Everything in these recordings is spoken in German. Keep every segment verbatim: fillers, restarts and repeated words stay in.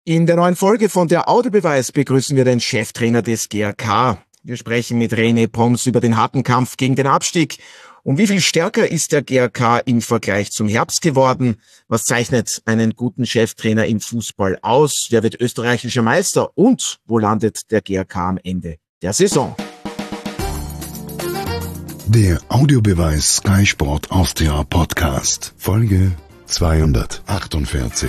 In der neuen Folge von der Audiobeweis begrüßen wir den Cheftrainer des G A K. Wir sprechen mit René Proms über den harten Kampf gegen den Abstieg. Um wie viel stärker ist der G A K im Vergleich zum Herbst geworden? Was zeichnet einen guten Cheftrainer im Fußball aus? Wer wird österreichischer Meister? Und wo landet der G A K am Ende der Saison? Der Audiobeweis Sky Sport Austria Podcast, Folge zweihundertachtundvierzig.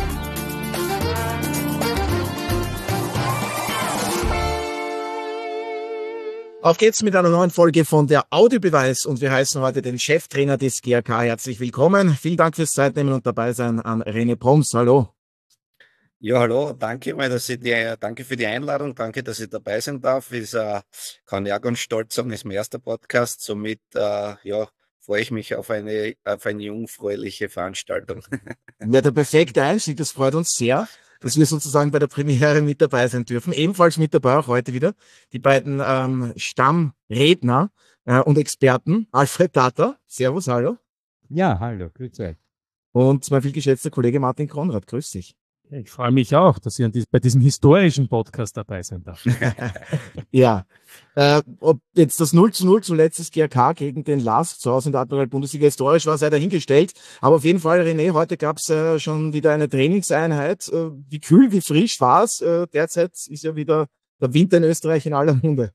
Auf geht's mit einer neuen Folge von der Audiobeweis und wir heißen heute den Cheftrainer des G A K herzlich willkommen. Vielen Dank fürs Zeitnehmen und dabei sein an René Proms. Hallo. Ja, hallo, danke mal, dass ich die, danke für die Einladung, danke, dass ich dabei sein darf. Ist, äh, kann ich auch ganz stolz sagen, ist mein erster Podcast, somit äh, ja, freue ich mich auf eine, auf eine jungfräuliche Veranstaltung. Ja, der perfekte Einstieg, das freut uns sehr, dass wir sozusagen bei der Premiere mit dabei sein dürfen. Ebenfalls mit dabei auch heute wieder die beiden ähm, Stammredner äh, und Experten, Alfred Tater, servus, hallo. Ja, hallo, grüß euch. Und mein vielgeschätzter Kollege Martin Konrad, grüß dich. Ich freue mich auch, dass ich an dies, bei diesem historischen Podcast dabei sein darf. Ja, äh, ob jetzt das null zu null zuletzt des G A K gegen den Lask zu Hause in der Admiral-Bundesliga historisch war, sei dahingestellt. Aber auf jeden Fall, René, heute gab es äh, schon wieder eine Trainingseinheit. Äh, wie kühl, wie frisch war es? Äh, derzeit ist ja wieder der Winter in Österreich in aller Munde.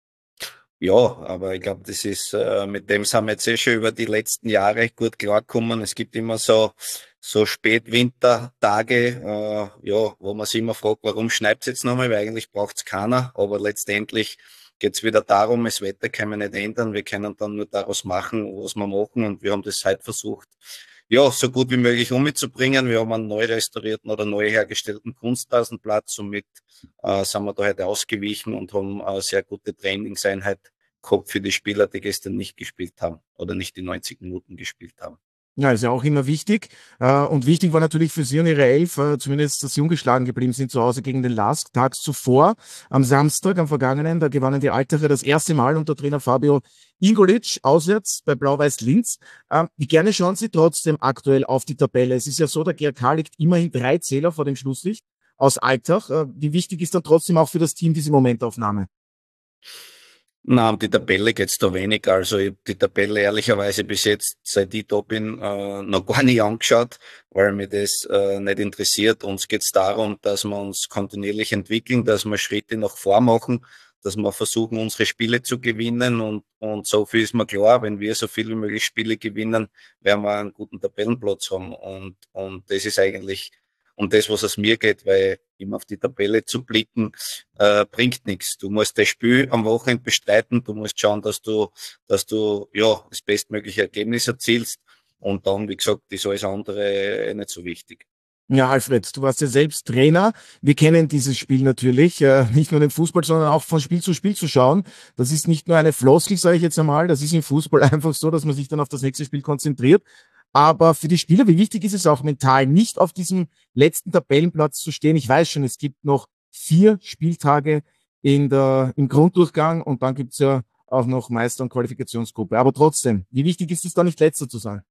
Ja, aber ich glaube, das ist, äh, mit dem sind wir jetzt eh schon über die letzten Jahre gut klargekommen. Es gibt immer so, so Spätwintertage, äh, ja, wo man sich immer fragt, warum schneit es jetzt nochmal, weil eigentlich braucht es keiner. Aber letztendlich geht es wieder darum, das Wetter kann man nicht ändern. Wir können dann nur daraus machen, was wir machen. Und wir haben das heute versucht, ja, so gut wie möglich umzubringen. Wir haben einen neu restaurierten oder neu hergestellten Kunstrasenplatz. Somit äh, sind wir da heute ausgewichen und haben eine sehr gute Trainingseinheit gehabt für die Spieler, die gestern nicht gespielt haben oder nicht die neunzig Minuten gespielt haben. Ja, ist ja auch immer wichtig. Äh, und wichtig war natürlich für Sie und Ihre Elf, äh, zumindest, dass Sie ungeschlagen geblieben sind zu Hause gegen den Lask. Tags zuvor, am Samstag, am vergangenen, da gewannen die Altacher das erste Mal unter Trainer Fabio Ingolic auswärts bei Blau-Weiß Linz. Ähm, wie gerne schauen Sie trotzdem aktuell auf die Tabelle? Es ist ja so, der G A K liegt immerhin drei Zähler vor dem Schlusslicht aus Altach. Äh, wie wichtig ist dann trotzdem auch für das Team diese Momentaufnahme? Na, um die Tabelle geht's da wenig. Also ich hab die Tabelle ehrlicherweise bis jetzt, seit ich da bin, äh, noch gar nicht angeschaut, weil mir das äh, nicht interessiert. Uns geht's darum, dass wir uns kontinuierlich entwickeln, dass wir Schritte nach vor machen, dass wir versuchen, unsere Spiele zu gewinnen. Und, und so viel ist mir klar, wenn wir so viel wie möglich Spiele gewinnen, werden wir einen guten Tabellenplatz haben. Und, und das ist eigentlich um das, was es mir geht, weil immer auf die Tabelle zu blicken, äh, bringt nichts. Du musst das Spiel am Wochenende bestreiten, du musst schauen, dass du, dass du, ja, das bestmögliche Ergebnis erzielst und dann, wie gesagt, ist alles andere nicht so wichtig. Ja, Alfred, du warst ja selbst Trainer. Wir kennen dieses Spiel natürlich, äh, nicht nur den Fußball, sondern auch von Spiel zu Spiel zu schauen. Das ist nicht nur eine Floskel, sage ich jetzt einmal, das ist im Fußball einfach so, dass man sich dann auf das nächste Spiel konzentriert. Aber für die Spieler, wie wichtig ist es auch mental, nicht auf diesem letzten Tabellenplatz zu stehen? Ich weiß schon, es gibt noch vier Spieltage in der, im Grunddurchgang und dann gibt's ja auch noch Meister- und Qualifikationsgruppe. Aber trotzdem, wie wichtig ist es da nicht, Letzter zu sein?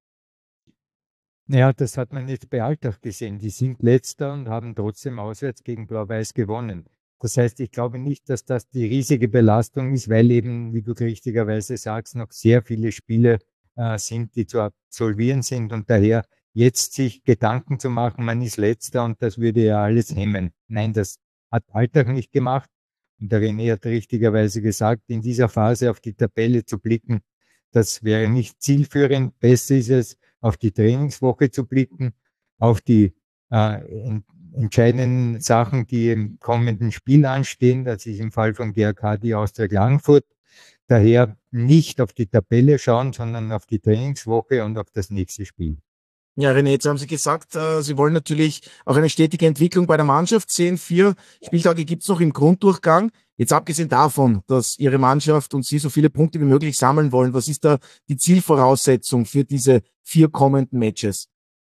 Ja, das hat man nicht bei Altach gesehen. Die sind Letzter und haben trotzdem auswärts gegen Blau-Weiß gewonnen. Das heißt, ich glaube nicht, dass das die riesige Belastung ist, weil eben, wie du richtigerweise sagst, noch sehr viele Spiele äh, sind, die zu absolvieren sind und daher jetzt sich Gedanken zu machen, man ist Letzter und das würde ja alles hemmen. Nein, das hat Altach nicht gemacht. Und der René hat richtigerweise gesagt, in dieser Phase auf die Tabelle zu blicken, das wäre nicht zielführend. Besser ist es, auf die Trainingswoche zu blicken, auf die äh, entscheidenden Sachen, die im kommenden Spiel anstehen. Das ist im Fall von G A K die Austria Klagenfurt. Daher nicht auf die Tabelle schauen, sondern auf die Trainingswoche und auf das nächste Spiel. Ja, René, jetzt haben Sie gesagt, äh, Sie wollen natürlich auch eine stetige Entwicklung bei der Mannschaft sehen. Vier Spieltage gibt's noch im Grunddurchgang. Jetzt abgesehen davon, dass Ihre Mannschaft und Sie so viele Punkte wie möglich sammeln wollen, was ist da die Zielvoraussetzung für diese vier kommenden Matches?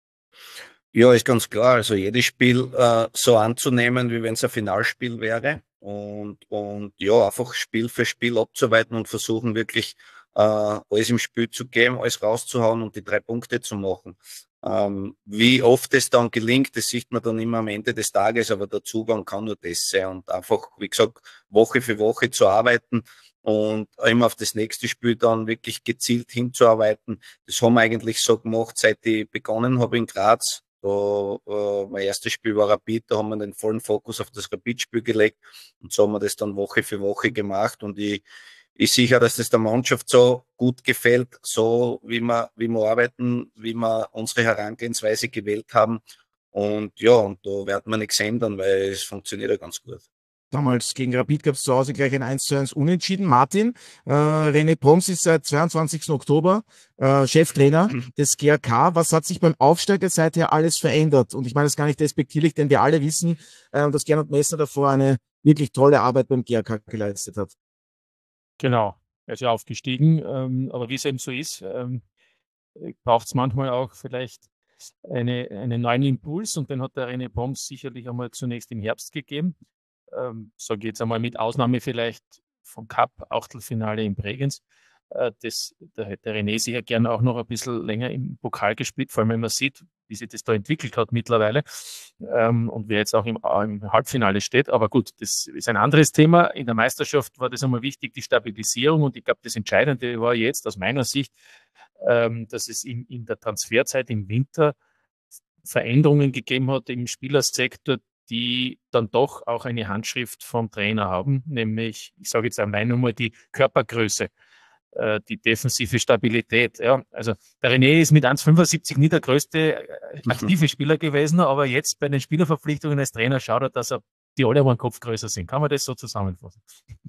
Ja, ist ganz klar. Also jedes Spiel äh, so anzunehmen, wie wenn es ein Finalspiel wäre. Und, und ja, einfach Spiel für Spiel abzuarbeiten und versuchen wirklich äh, alles im Spiel zu geben, alles rauszuhauen und die drei Punkte zu machen. Ähm, wie oft es dann gelingt, das sieht man dann immer am Ende des Tages, aber der Zugang kann nur das sein und einfach, wie gesagt, Woche für Woche zu arbeiten und immer auf das nächste Spiel dann wirklich gezielt hinzuarbeiten. Das haben wir eigentlich so gemacht, seit ich begonnen habe in Graz. Da, äh, mein erstes Spiel war Rapid, da haben wir den vollen Fokus auf das Rapid-Spiel gelegt und so haben wir das dann Woche für Woche gemacht und ich ist sicher, dass das der Mannschaft so gut gefällt, so wie wir, wie wir arbeiten, wie wir unsere Herangehensweise gewählt haben. Und ja, und da werden wir nichts ändern, weil es funktioniert ja ganz gut. Damals gegen Rapid gab es zu Hause gleich ein eins zu eins Unentschieden. Martin, äh, René Proms ist seit zweiundzwanzigsten Oktober äh, Cheftrainer des G A K. Was hat sich beim Aufsteiger seither alles verändert? Und ich meine das gar nicht despektierlich, denn wir alle wissen, äh, dass Gernot Messner davor eine wirklich tolle Arbeit beim G A K geleistet hat. Genau, er ist ja aufgestiegen, ähm, aber wie es eben so ist, ähm, braucht es manchmal auch vielleicht eine, einen neuen Impuls und den hat der René Proms sicherlich einmal zunächst im Herbst gegeben. Ähm, so geht es einmal mit Ausnahme vielleicht vom Cup-Achtelfinale in Bregenz. Äh, das, der, der René sicher gerne auch noch ein bisschen länger im Pokal gespielt, vor allem wenn man sieht, wie sich das da entwickelt hat mittlerweile ähm, und wer jetzt auch im, im Halbfinale steht. Aber gut, das ist ein anderes Thema. In der Meisterschaft war das einmal wichtig, die Stabilisierung und ich glaube, das Entscheidende war jetzt aus meiner Sicht, ähm, dass es in, in der Transferzeit im Winter Veränderungen gegeben hat im Spielersektor, die dann doch auch eine Handschrift vom Trainer haben, nämlich, ich sage jetzt allein nochmal die Körpergröße, äh, die defensive Stabilität. Ja. Also der René ist mit eins Komma fünfundsiebzig nie der größte äh, aktive Spieler gewesen, aber jetzt bei den Spielerverpflichtungen als Trainer schaut er, dass er die alle um einen Kopf größer sind. Kann man das so zusammenfassen?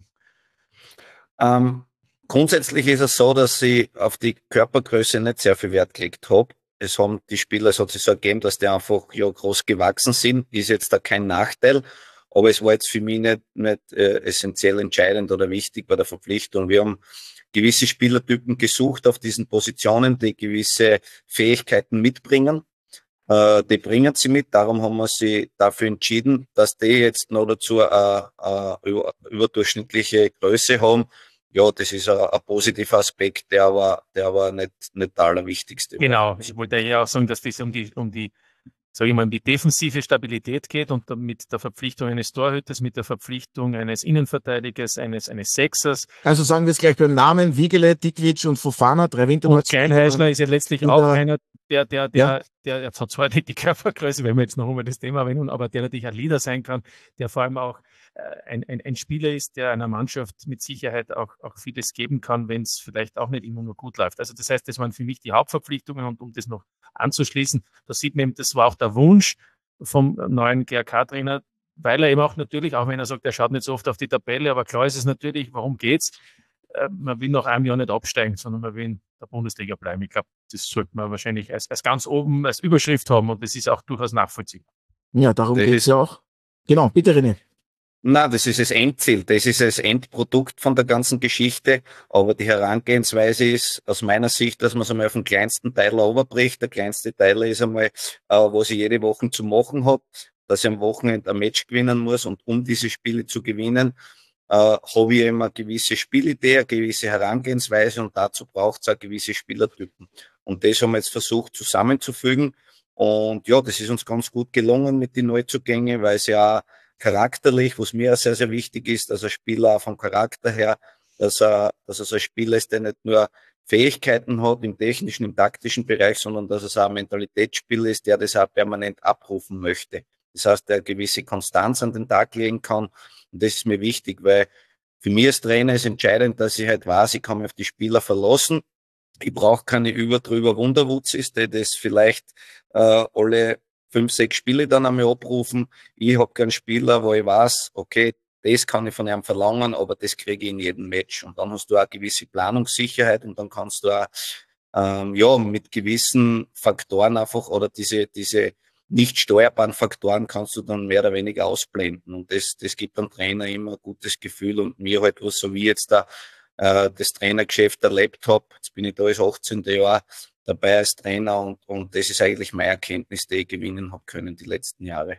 Ähm, grundsätzlich ist es so, dass ich auf die Körpergröße nicht sehr viel Wert gelegt habe. Es haben die Spieler, es hat sich so ergeben, dass die einfach ja groß gewachsen sind, ist jetzt da kein Nachteil, aber es war jetzt für mich nicht, nicht äh, essentiell entscheidend oder wichtig bei der Verpflichtung. Wir haben gewisse Spielertypen gesucht auf diesen Positionen, die gewisse Fähigkeiten mitbringen. Äh, die bringen sie mit, darum haben wir sie dafür entschieden, dass die jetzt noch dazu eine, eine über, überdurchschnittliche Größe haben. Ja, das ist ein, ein positiver Aspekt, der aber, der aber nicht, nicht der allerwichtigste war. Genau, ich wollte ja auch sagen, dass das um die, um die, sage ich mal, um die defensive Stabilität geht und mit der Verpflichtung eines Torhüters, mit der Verpflichtung eines Innenverteidigers, eines, eines Sechsers. Also sagen wir es gleich beim Namen, Wiegele, Dikvic und Fofana, drei Und Kleinheißler ist ja letztlich auch einer, der, der, der, Ja. der, der hat zwar nicht die Körpergröße, wenn wir jetzt noch einmal das Thema erwähnen, aber der natürlich ein Leader sein kann, der vor allem auch äh, ein, ein, ein Spieler ist, der einer Mannschaft mit Sicherheit auch, auch vieles geben kann, wenn es vielleicht auch nicht immer nur gut läuft. Also das heißt, das waren für mich die Hauptverpflichtungen und um das noch anzuschließen, da sieht man eben, das war auch der Wunsch vom neuen G A K-Trainer, weil er eben auch natürlich, auch wenn er sagt, er schaut nicht so oft auf die Tabelle, aber klar ist es natürlich, warum geht's? Äh, man will nach einem Jahr nicht absteigen, sondern man will in der Bundesliga bleiben. Ich glaube, das sollte man wahrscheinlich als, als ganz oben als Überschrift haben und das ist auch durchaus nachvollziehbar. Ja, darum Das geht's ist- ja auch. Genau, bitte René. Na, das ist das Endziel, das ist das Endprodukt von der ganzen Geschichte, aber die Herangehensweise ist aus meiner Sicht, dass man es einmal auf den kleinsten Teil runterbricht. Der kleinste Teil ist einmal, äh, was ich jede Woche zu machen habe, dass ich am Wochenende ein Match gewinnen muss und um diese Spiele zu gewinnen, äh, habe ich immer gewisse Spielidee, eine gewisse Herangehensweise und dazu braucht es auch gewisse Spielertypen. Und das haben wir jetzt versucht zusammenzufügen und ja, das ist uns ganz gut gelungen mit den Neuzugängen, weil es ja charakterlich, was mir sehr, sehr wichtig ist, dass ein Spieler auch vom Charakter her, dass er, dass er so ein Spieler ist, der nicht nur Fähigkeiten hat im technischen, im taktischen Bereich, sondern dass es auch ein Mentalitätsspieler ist, der das auch permanent abrufen möchte. Das heißt, der eine gewisse Konstanz an den Tag legen kann. Und das ist mir wichtig, weil für mich als Trainer ist entscheidend, dass ich halt weiß, ich kann mich auf die Spieler verlassen. Ich brauche keine überdrüber Wunderwutzis, die das vielleicht äh, alle fünf, sechs Spiele dann einmal abrufen. Ich habe keinen Spieler, wo ich weiß, okay, das kann ich von ihm verlangen, aber das kriege ich in jedem Match. Und dann hast du auch eine gewisse Planungssicherheit und dann kannst du auch ähm, ja mit gewissen Faktoren einfach oder diese diese nicht steuerbaren Faktoren kannst du dann mehr oder weniger ausblenden. Und das das gibt dem Trainer immer ein gutes Gefühl und mir halt, was so wie jetzt da äh, das Trainergeschäft erlebt habe. Jetzt bin ich da als achtzehnte Jahr dabei als Trainer und, und das ist eigentlich meine Erkenntnis, die ich gewinnen habe können die letzten Jahre.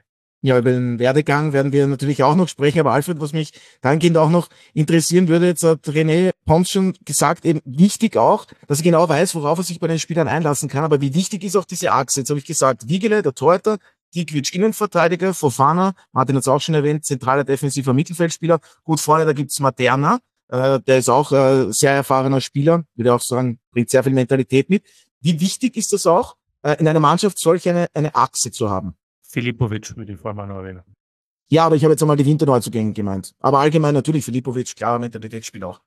Ja, über den Werdegang werden wir natürlich auch noch sprechen, aber Alfred, was mich dahingehend auch noch interessieren würde, jetzt hat René Pons schon gesagt, eben wichtig auch, dass er genau weiß, worauf er sich bei den Spielern einlassen kann, aber wie wichtig ist auch diese Achse? Jetzt habe ich gesagt, Wiegele, der Torhüter, Dikvic, Innenverteidiger, Fofana, Martin hat es auch schon erwähnt, zentraler defensiver Mittelfeldspieler, gut vorne, da gibt's Materna, äh, der ist auch äh, sehr erfahrener Spieler, würde auch sagen, bringt sehr viel Mentalität mit. Wie wichtig ist das auch, äh, in einer Mannschaft solch eine, eine Achse zu haben? Filipovic würde ich vor allem noch erwähnen. Ja, aber ich habe jetzt einmal die Winterneuzugänge gemeint. Aber allgemein natürlich Filipovic, klarer Mentalitätsspieler auch.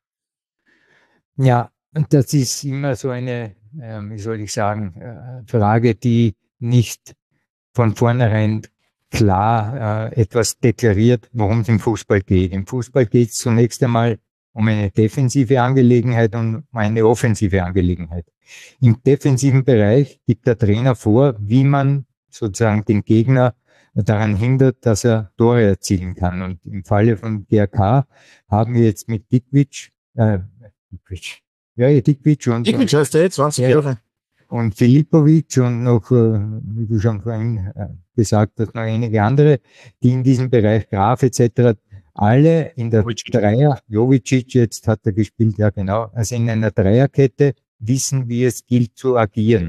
Ja, und das ist immer so eine, äh, wie soll ich sagen, äh, Frage, die nicht von vornherein klar äh, etwas deklariert, worum es im Fußball geht. Im Fußball geht es zunächst einmal um eine defensive Angelegenheit und um eine offensive Angelegenheit. Im defensiven Bereich gibt der Trainer vor, wie man sozusagen den Gegner daran hindert, dass er Tore erzielen kann. Und im Falle von G R K haben wir jetzt mit Dikvic, äh, Dikvic, ja, Dikvic und, Dikvic heißt der jetzt, zwanzig Jahre. Und Filipovic und noch, äh, wie du schon vorhin äh, gesagt hast, noch einige andere, die in diesem Bereich, Graf et cetera, alle in der Jovicic. Dreier, Jovicic jetzt hat er gespielt, ja genau, also in einer Dreierkette wissen, wie es gilt zu agieren.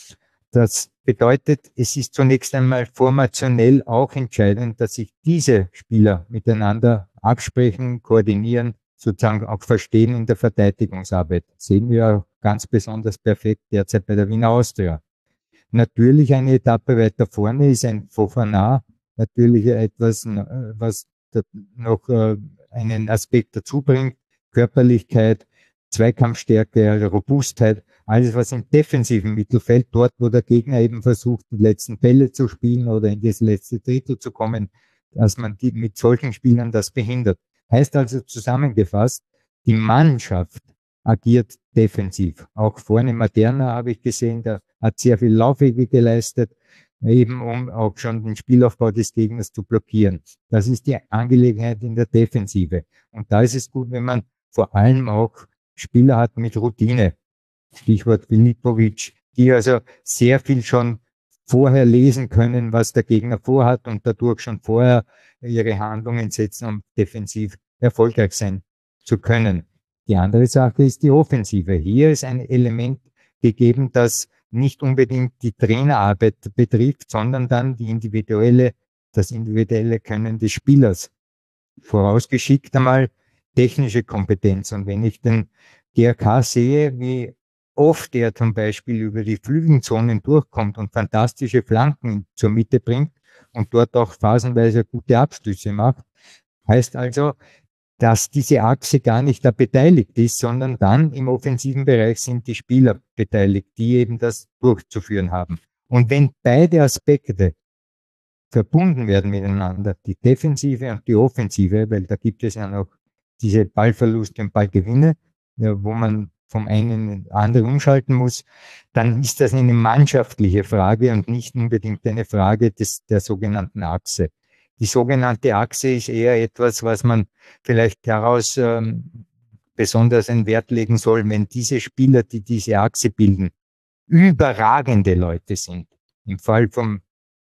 Das bedeutet, es ist zunächst einmal formationell auch entscheidend, dass sich diese Spieler miteinander absprechen, koordinieren, sozusagen auch verstehen in der Verteidigungsarbeit. Das sehen wir auch ganz besonders perfekt derzeit bei der Wiener Austria. Natürlich eine Etappe weiter vorne ist ein Fofana, natürlich etwas, was noch einen Aspekt dazu bringt, Körperlichkeit, Zweikampfstärke, Robustheit, alles was im defensiven Mittelfeld, dort wo der Gegner eben versucht, die letzten Bälle zu spielen oder in das letzte Drittel zu kommen, dass man die mit solchen Spielern das behindert. Heißt also zusammengefasst, die Mannschaft agiert defensiv. Auch vorne Materna habe ich gesehen, der hat sehr viel Laufwege geleistet, eben um auch schon den Spielaufbau des Gegners zu blockieren. Das ist die Angelegenheit in der Defensive. Und da ist es gut, wenn man vor allem auch Spieler hat mit Routine. Stichwort Filipovic, die also sehr viel schon vorher lesen können, was der Gegner vorhat und dadurch schon vorher ihre Handlungen setzen, um defensiv erfolgreich sein zu können. Die andere Sache ist die Offensive. Hier ist ein Element gegeben, das nicht unbedingt die Trainerarbeit betrifft, sondern dann die individuelle, das individuelle Können des Spielers. Vorausgeschickt einmal technische Kompetenz. Und wenn ich den G R K sehe, wie oft er zum Beispiel über die Flügelzonen durchkommt und fantastische Flanken zur Mitte bringt und dort auch phasenweise gute Abschlüsse macht, heißt also, dass diese Achse gar nicht da beteiligt ist, sondern dann im offensiven Bereich sind die Spieler beteiligt, die eben das durchzuführen haben. Und wenn beide Aspekte verbunden werden miteinander, die Defensive und die Offensive, weil da gibt es ja noch diese Ballverluste und Ballgewinne, ja, wo man vom einen in den anderen umschalten muss, dann ist das eine mannschaftliche Frage und nicht unbedingt eine Frage des, der sogenannten Achse. Die sogenannte Achse ist eher etwas, was man vielleicht daraus ähm, besonders einen Wert legen soll, wenn diese Spieler, die diese Achse bilden, überragende Leute sind. Im Fall vom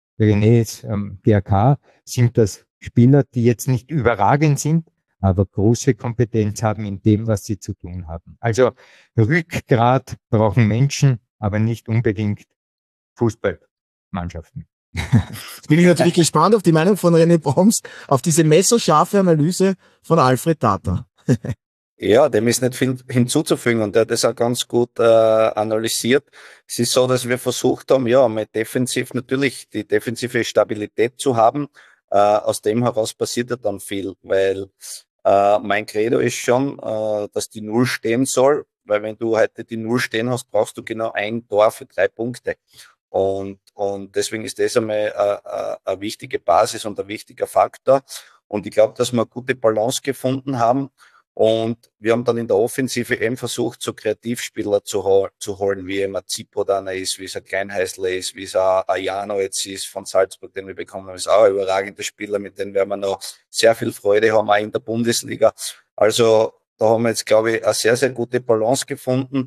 René ähm, G R K sind das Spieler, die jetzt nicht überragend sind, aber große Kompetenz haben in dem, was sie zu tun haben. Also Rückgrat brauchen Menschen, aber nicht unbedingt Fußballmannschaften. Jetzt bin ich natürlich gespannt auf die Meinung von René Pons, auf diese messerscharfe Analyse von Alfred Tata. Ja, dem ist nicht viel hinzuzufügen und der hat das auch ganz gut äh, analysiert. Es ist so, dass wir versucht haben, ja, mit defensiv natürlich die defensive Stabilität zu haben. Äh, aus dem heraus passiert ja dann viel, weil äh, mein Credo ist schon, äh, dass die Null stehen soll, weil wenn du heute die Null stehen hast, brauchst du genau ein Tor für drei Punkte. Und, und deswegen ist das einmal eine, eine wichtige Basis und ein wichtiger Faktor. Und ich glaube, dass wir eine gute Balance gefunden haben. Und wir haben dann in der Offensive eben versucht, so Kreativspieler zu, hol zu holen, wie ein Zippo dann ist, wie es ein Kleinheißler ist, wie es ein Ayano jetzt ist von Salzburg, den wir bekommen haben. Das ist auch ein überragender Spieler, mit dem werden wir noch sehr viel Freude haben, auch in der Bundesliga. Also da haben wir jetzt, glaube ich, eine sehr, sehr gute Balance gefunden,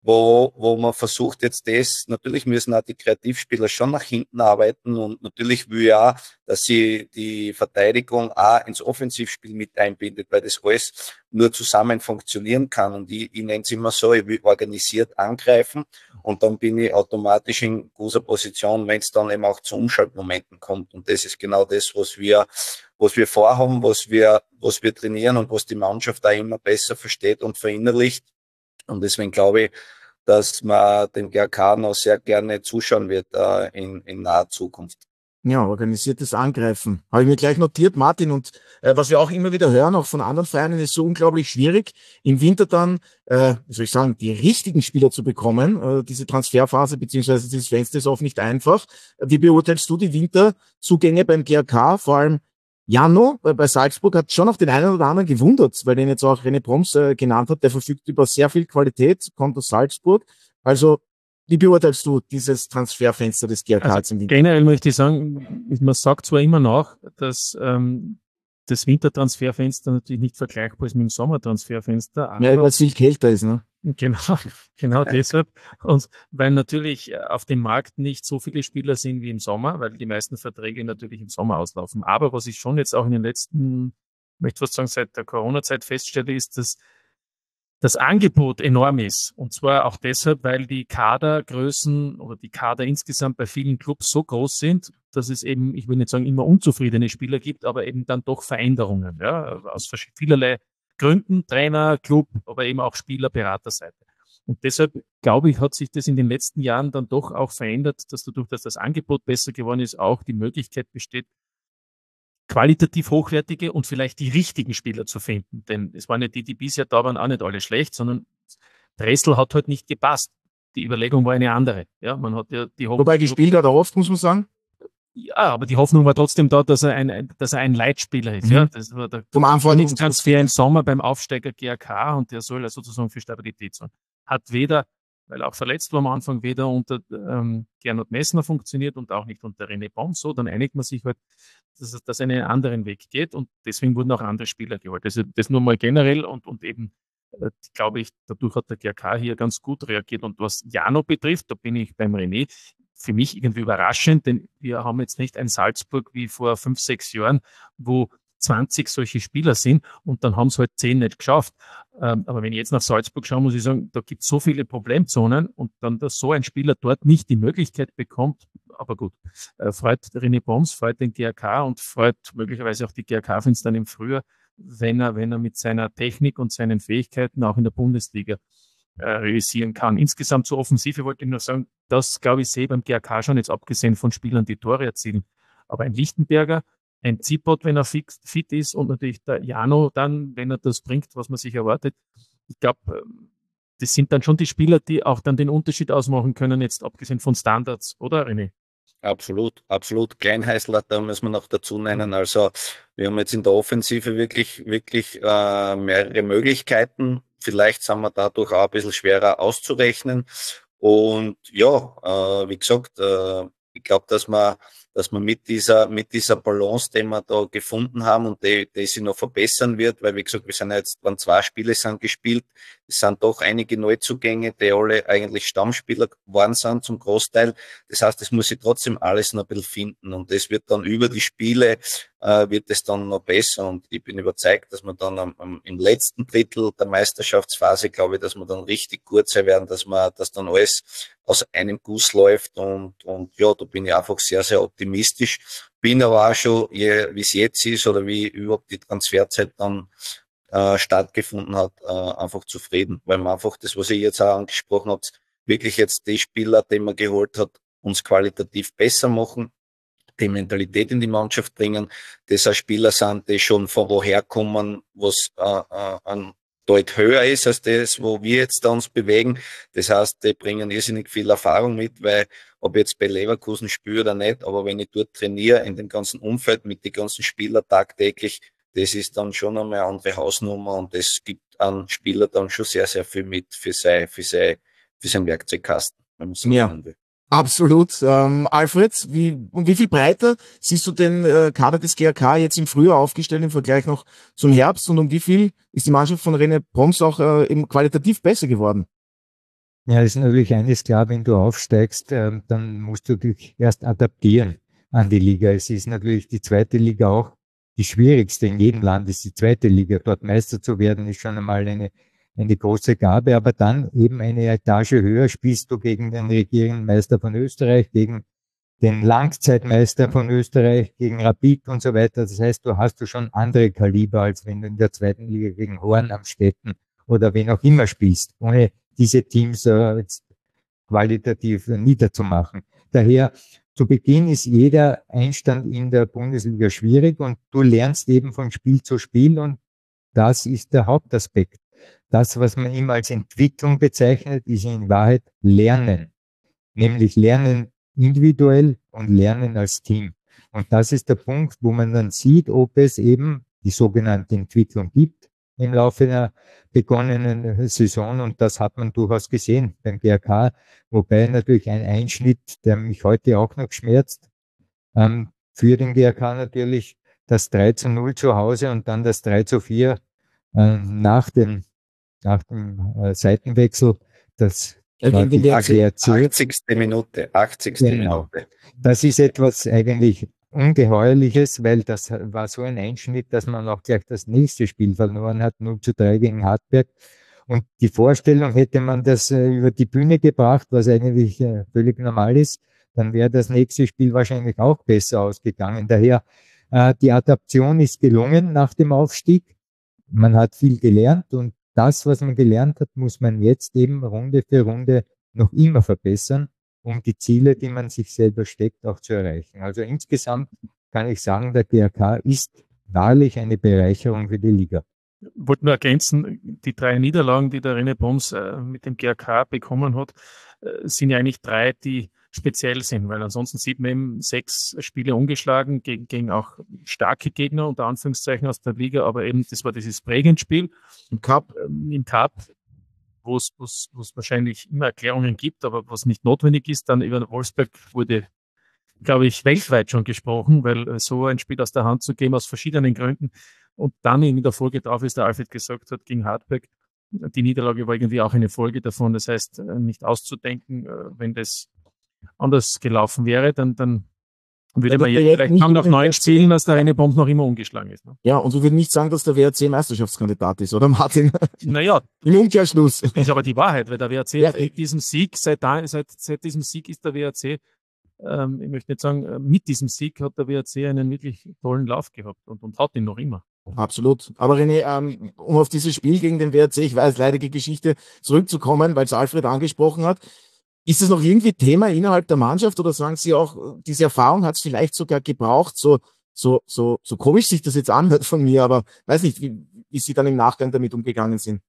wo, wo man versucht jetzt das, natürlich müssen auch die Kreativspieler schon nach hinten arbeiten und natürlich will ja, dass sie die Verteidigung auch ins Offensivspiel mit einbindet, weil das alles nur zusammen funktionieren kann und ich, ich nenne es immer so, ich will organisiert angreifen und dann bin ich automatisch in guter Position, wenn es dann eben auch zu Umschaltmomenten kommt und das ist genau das, was wir was wir vorhaben, was wir, was wir trainieren und was die Mannschaft da immer besser versteht und verinnerlicht. Und deswegen glaube ich, dass man dem G A K noch sehr gerne zuschauen wird äh, in, in naher Zukunft. Ja, organisiertes Angreifen. Habe ich mir gleich notiert, Martin. Und äh, was wir auch immer wieder hören, auch von anderen Vereinen, ist so unglaublich schwierig, im Winter dann, äh, wie soll ich sagen, die richtigen Spieler zu bekommen. Äh, diese Transferphase beziehungsweise dieses Fenster ist oft nicht einfach. Wie beurteilst du die Winterzugänge beim G A K? Vor allem Jano, weil bei Salzburg hat schon auch den einen oder anderen gewundert, weil den jetzt auch René Proms äh, genannt hat. Der verfügt über sehr viel Qualität, kommt aus Salzburg. Also, wie beurteilst du dieses Transferfenster des G A K Also im Winter? generell möchte ich sagen, man sagt zwar immer noch, dass ähm, das Wintertransferfenster natürlich nicht vergleichbar ist mit dem Sommertransferfenster. Aber Ja, weil es viel kälter ist, ne? Genau, genau deshalb. Und weil natürlich auf dem Markt nicht so viele Spieler sind wie im Sommer, weil die meisten Verträge natürlich im Sommer auslaufen. Aber was ich schon jetzt auch in den letzten, ich möchte fast sagen, seit der Corona-Zeit feststelle, ist, dass das Angebot enorm ist. Und zwar auch deshalb, weil die Kadergrößen oder die Kader insgesamt bei vielen Clubs so groß sind, dass es eben, ich will nicht sagen, immer unzufriedene Spieler gibt, aber eben dann doch Veränderungen, ja, aus vielerlei Gründen, Trainer, Club, aber eben auch Spieler, Beraterseite. Und deshalb, glaube ich, hat sich das in den letzten Jahren dann doch auch verändert, dass dadurch, dass das Angebot besser geworden ist, auch die Möglichkeit besteht, qualitativ hochwertige und vielleicht die richtigen Spieler zu finden. Denn es waren ja die, die bisher da waren, auch nicht alle schlecht, sondern Dressel hat halt nicht gepasst. Die Überlegung war eine andere. Ja, man hat ja die Hoffnung, Wobei gespielt hat er oft, muss man sagen. Ja, aber die Hoffnung war trotzdem da, dass er ein, dass er ein Leitspieler ist. Mhm. Ja, das war der Vom Anfang Transfer im Sommer beim Aufsteiger G A K und der soll ja sozusagen für Stabilität sein. Hat weder, weil er auch verletzt war am Anfang, weder unter ähm, Gernot Messner funktioniert und auch nicht unter René Proms. So, dann einigt man sich halt, dass es dass einen anderen Weg geht und deswegen wurden auch andere Spieler geholt. Also das nur mal generell und, und eben, äh, glaube ich, dadurch hat der G A K hier ganz gut reagiert. Und was Jano betrifft, da bin ich beim René, für mich irgendwie überraschend, denn wir haben jetzt nicht ein Salzburg wie vor fünf, sechs Jahren, wo zwanzig solche Spieler sind und dann haben es halt zehn nicht geschafft. Ähm, aber wenn ich jetzt nach Salzburg schaue, muss ich sagen, da gibt es so viele Problemzonen und dann, dass so ein Spieler dort nicht die Möglichkeit bekommt, aber gut, äh, freut René Proms, freut den G A K und freut möglicherweise auch die G A K-Fans dann im Frühjahr, wenn er, wenn er mit seiner Technik und seinen Fähigkeiten auch in der Bundesliga äh, realisieren kann. Insgesamt zur Offensive wollte ich nur sagen, das, glaube ich, sehe ich beim G A K schon, jetzt abgesehen von Spielern, die Tore erzielen. Aber ein Lichtenberger, ein Zipot, wenn er fix, fit ist und natürlich der Jano dann, wenn er das bringt, was man sich erwartet. Ich glaube, das sind dann schon die Spieler, die auch dann den Unterschied ausmachen können, jetzt abgesehen von Standards, oder René? Absolut, absolut. Kleinheißler, da müssen wir noch dazu nennen. Also wir haben jetzt in der Offensive wirklich, wirklich äh, mehrere Möglichkeiten. Vielleicht sind wir dadurch auch ein bisschen schwerer auszurechnen. Und ja, äh, wie gesagt, äh, ich glaube, dass man, dass man mit dieser, mit dieser Balance, die wir da gefunden haben und die, die sich noch verbessern wird, weil wie gesagt, wir sind jetzt, wenn zwei Spiele sind gespielt, es sind doch einige Neuzugänge, die alle eigentlich Stammspieler geworden sind zum Großteil. Das heißt, das muss ich trotzdem alles noch ein bisschen finden und das wird dann über die Spiele, äh, wird es dann noch besser und ich bin überzeugt, dass wir dann am, am, im letzten Drittel der Meisterschaftsphase, glaube ich, dass wir dann richtig gut sein werden, dass man, dass dann alles aus einem Guss läuft und, und ja, da bin ich einfach sehr, sehr optimistisch. Bin aber auch schon, je, wie es jetzt ist oder wie überhaupt die Transferzeit dann äh, stattgefunden hat, äh, einfach zufrieden, weil man einfach das, was ich jetzt auch angesprochen habe, wirklich jetzt die Spieler, die man geholt hat, uns qualitativ besser machen, die Mentalität in die Mannschaft bringen, dass auch Spieler sind, die schon von woher kommen, was äh, äh, an deutlich höher ist als das, wo wir jetzt da uns bewegen. Das heißt, die bringen irrsinnig viel Erfahrung mit, weil ob ich jetzt bei Leverkusen spiele oder nicht, aber wenn ich dort trainiere, in dem ganzen Umfeld mit den ganzen Spielern tagtäglich, das ist dann schon einmal eine andere Hausnummer und das gibt an Spieler dann schon sehr, sehr viel mit für sein, für sein, für sein Werkzeugkasten, wenn man so ja. nennen will. Absolut. Ähm, Alfred, wie, und wie viel breiter siehst du den äh, Kader des G A K jetzt im Frühjahr aufgestellt im Vergleich noch zum Herbst und um wie viel ist die Mannschaft von René Proms auch äh, eben qualitativ besser geworden? Ja, ist natürlich eines klar, wenn du aufsteigst, ähm, dann musst du dich erst adaptieren an die Liga. Es ist natürlich die zweite Liga auch die schwierigste in jedem Land, ist die zweite Liga. Dort Meister zu werden, ist schon einmal eine, eine große Gabe, aber dann eben eine Etage höher spielst du gegen den regierenden Meister von Österreich, gegen den Langzeitmeister von Österreich, gegen Rapid und so weiter. Das heißt, du hast du schon andere Kaliber, als wenn du in der zweiten Liga gegen Horn am Stetten oder wen auch immer spielst, ohne diese Teams äh, jetzt qualitativ niederzumachen. Daher, zu Beginn ist jeder Einstand in der Bundesliga schwierig und du lernst eben von Spiel zu Spiel und das ist der Hauptaspekt. Das, was man immer als Entwicklung bezeichnet, ist in Wahrheit Lernen. Nämlich Lernen individuell und Lernen als Team. Und das ist der Punkt, wo man dann sieht, ob es eben die sogenannte Entwicklung gibt im Laufe einer begonnenen Saison. Und das hat man durchaus gesehen beim G R K, wobei natürlich ein Einschnitt, der mich heute auch noch schmerzt, ähm, für den G R K natürlich das drei zu null zu Hause und dann das drei zu vier äh, nach dem, nach dem äh, Seitenwechsel, das Ja, war gegen die den W R C. achtzigste Minute, achtzigste Genau. Minute. Das ist etwas eigentlich Ungeheuerliches, weil das war so ein Einschnitt, dass man auch gleich das nächste Spiel verloren hat, null zu drei gegen Hartberg. Und die Vorstellung, hätte man das äh, über die Bühne gebracht, was eigentlich äh, völlig normal ist, dann wäre das nächste Spiel wahrscheinlich auch besser ausgegangen. Daher, äh, die Adaption ist gelungen nach dem Aufstieg. Man hat viel gelernt und das, was man gelernt hat, muss man jetzt eben Runde für Runde noch immer verbessern, um die Ziele, die man sich selber steckt, auch zu erreichen. Also insgesamt kann ich sagen, der G R K ist wahrlich eine Bereicherung für die Liga. Wollte nur ergänzen, die drei Niederlagen, die der René Poms äh, mit dem G R K bekommen hat, äh, sind ja eigentlich drei, die speziell sind, weil ansonsten sieht man eben sechs Spiele ungeschlagen gegen, gegen auch starke Gegner, unter Anführungszeichen aus der Liga, aber eben, das war dieses Bregenz-Spiel Im Cup. ähm, im Cup, wo es wahrscheinlich immer Erklärungen gibt, aber was nicht notwendig ist. Dann über Wolfsberg wurde, glaube ich, weltweit schon gesprochen, weil äh, so ein Spiel aus der Hand zu geben, aus verschiedenen Gründen. Und dann in der Folge drauf ist, der Alfred gesagt hat, gegen Hartberg, die Niederlage war irgendwie auch eine Folge davon. Das heißt, äh, nicht auszudenken, äh, wenn das anders gelaufen wäre, dann, dann würde Ja, man der jetzt jetzt vielleicht nicht haben nach in den neun Besten- Spielen, dass der René Poms noch immer ungeschlagen ist. Ne? Ja, und du würdest nicht sagen, dass der W R C Meisterschaftskandidat ist, oder Martin? Naja, Im Umkehrschluss. das ist aber die Wahrheit, weil der W R C Ja, seit diesem Sieg, seit, da, seit, seit diesem Sieg ist der W R C, ähm, ich möchte nicht sagen, äh, mit diesem Sieg hat der W R C einen wirklich tollen Lauf gehabt und, und hat ihn noch immer. Absolut. Aber René, ähm, um auf dieses Spiel gegen den W R C, ich weiß, leidige Geschichte, zurückzukommen, weil es Alfred angesprochen hat. Ist es noch irgendwie Thema innerhalb der Mannschaft oder sagen Sie auch, diese Erfahrung hat es vielleicht sogar gebraucht, so, so, so, so komisch sich das jetzt anhört von mir, aber weiß nicht, wie, wie Sie dann im Nachgang damit umgegangen sind.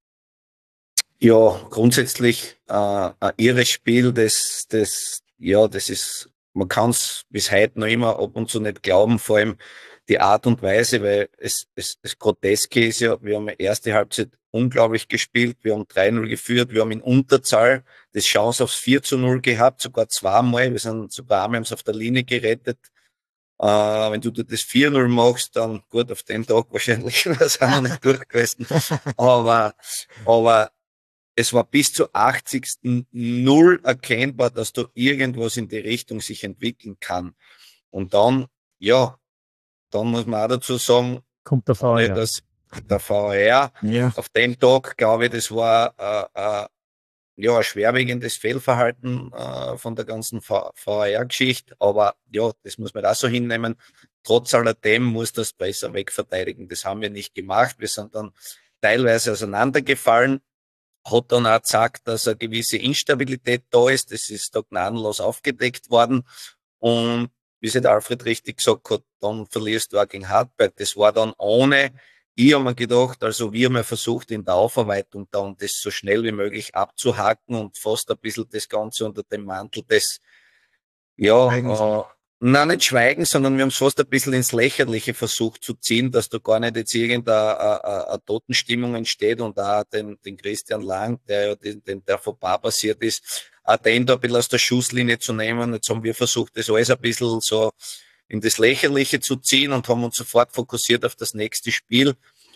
Ja, grundsätzlich äh, ein irres Spiel, das, das, ja, das ist, man kann es bis heute noch immer ab und zu nicht glauben, vor allem die Art und Weise, weil es, es, es Groteske ist ja, wir haben eine erste Halbzeit unglaublich gespielt, wir haben drei null geführt, wir haben in Unterzahl das Chance aufs vier zu null gehabt, sogar zweimal, wir sind sogar einmal auf der Linie gerettet. Äh, wenn du das vier null machst, dann gut, auf den Tag wahrscheinlich, wir sind noch nicht durch gewesen. Aber, aber es war bis zur achtzigsten null erkennbar, dass da irgendwas in die Richtung sich entwickeln kann. Und dann, ja, dann muss man auch dazu sagen, Kommt der V R. dass der V R Ja. auf dem Tag, glaube ich, das war äh, äh, ja ein schwerwiegendes Fehlverhalten äh, von der ganzen V R-Geschichte. Aber ja, das muss man auch so hinnehmen. Trotz alledem muss das besser wegverteidigen. Das haben wir nicht gemacht. Wir sind dann teilweise auseinandergefallen. Hat dann auch gesagt, dass eine gewisse Instabilität da ist. Das ist da gnadenlos aufgedeckt worden. Und wie sich der Alfred richtig gesagt hat, dann verlierst du auch gegen Hartberg. Das war dann ohne, ich habe mir gedacht, also wir haben ja versucht in der Aufarbeitung dann das so schnell wie möglich abzuhaken und fast ein bisschen das Ganze unter dem Mantel des, ja, äh, nein, nicht schweigen, sondern wir haben es fast ein bisschen ins Lächerliche versucht zu ziehen, dass da gar nicht jetzt irgendeine eine, eine Totenstimmung entsteht und auch den, den Christian Lang, der ja den, den, der vorbei passiert ist, auch den da ein bisschen aus der Schusslinie zu nehmen. Jetzt haben wir versucht, das alles ein bisschen so in das Lächerliche zu ziehen und haben uns sofort fokussiert auf das nächste Spiel.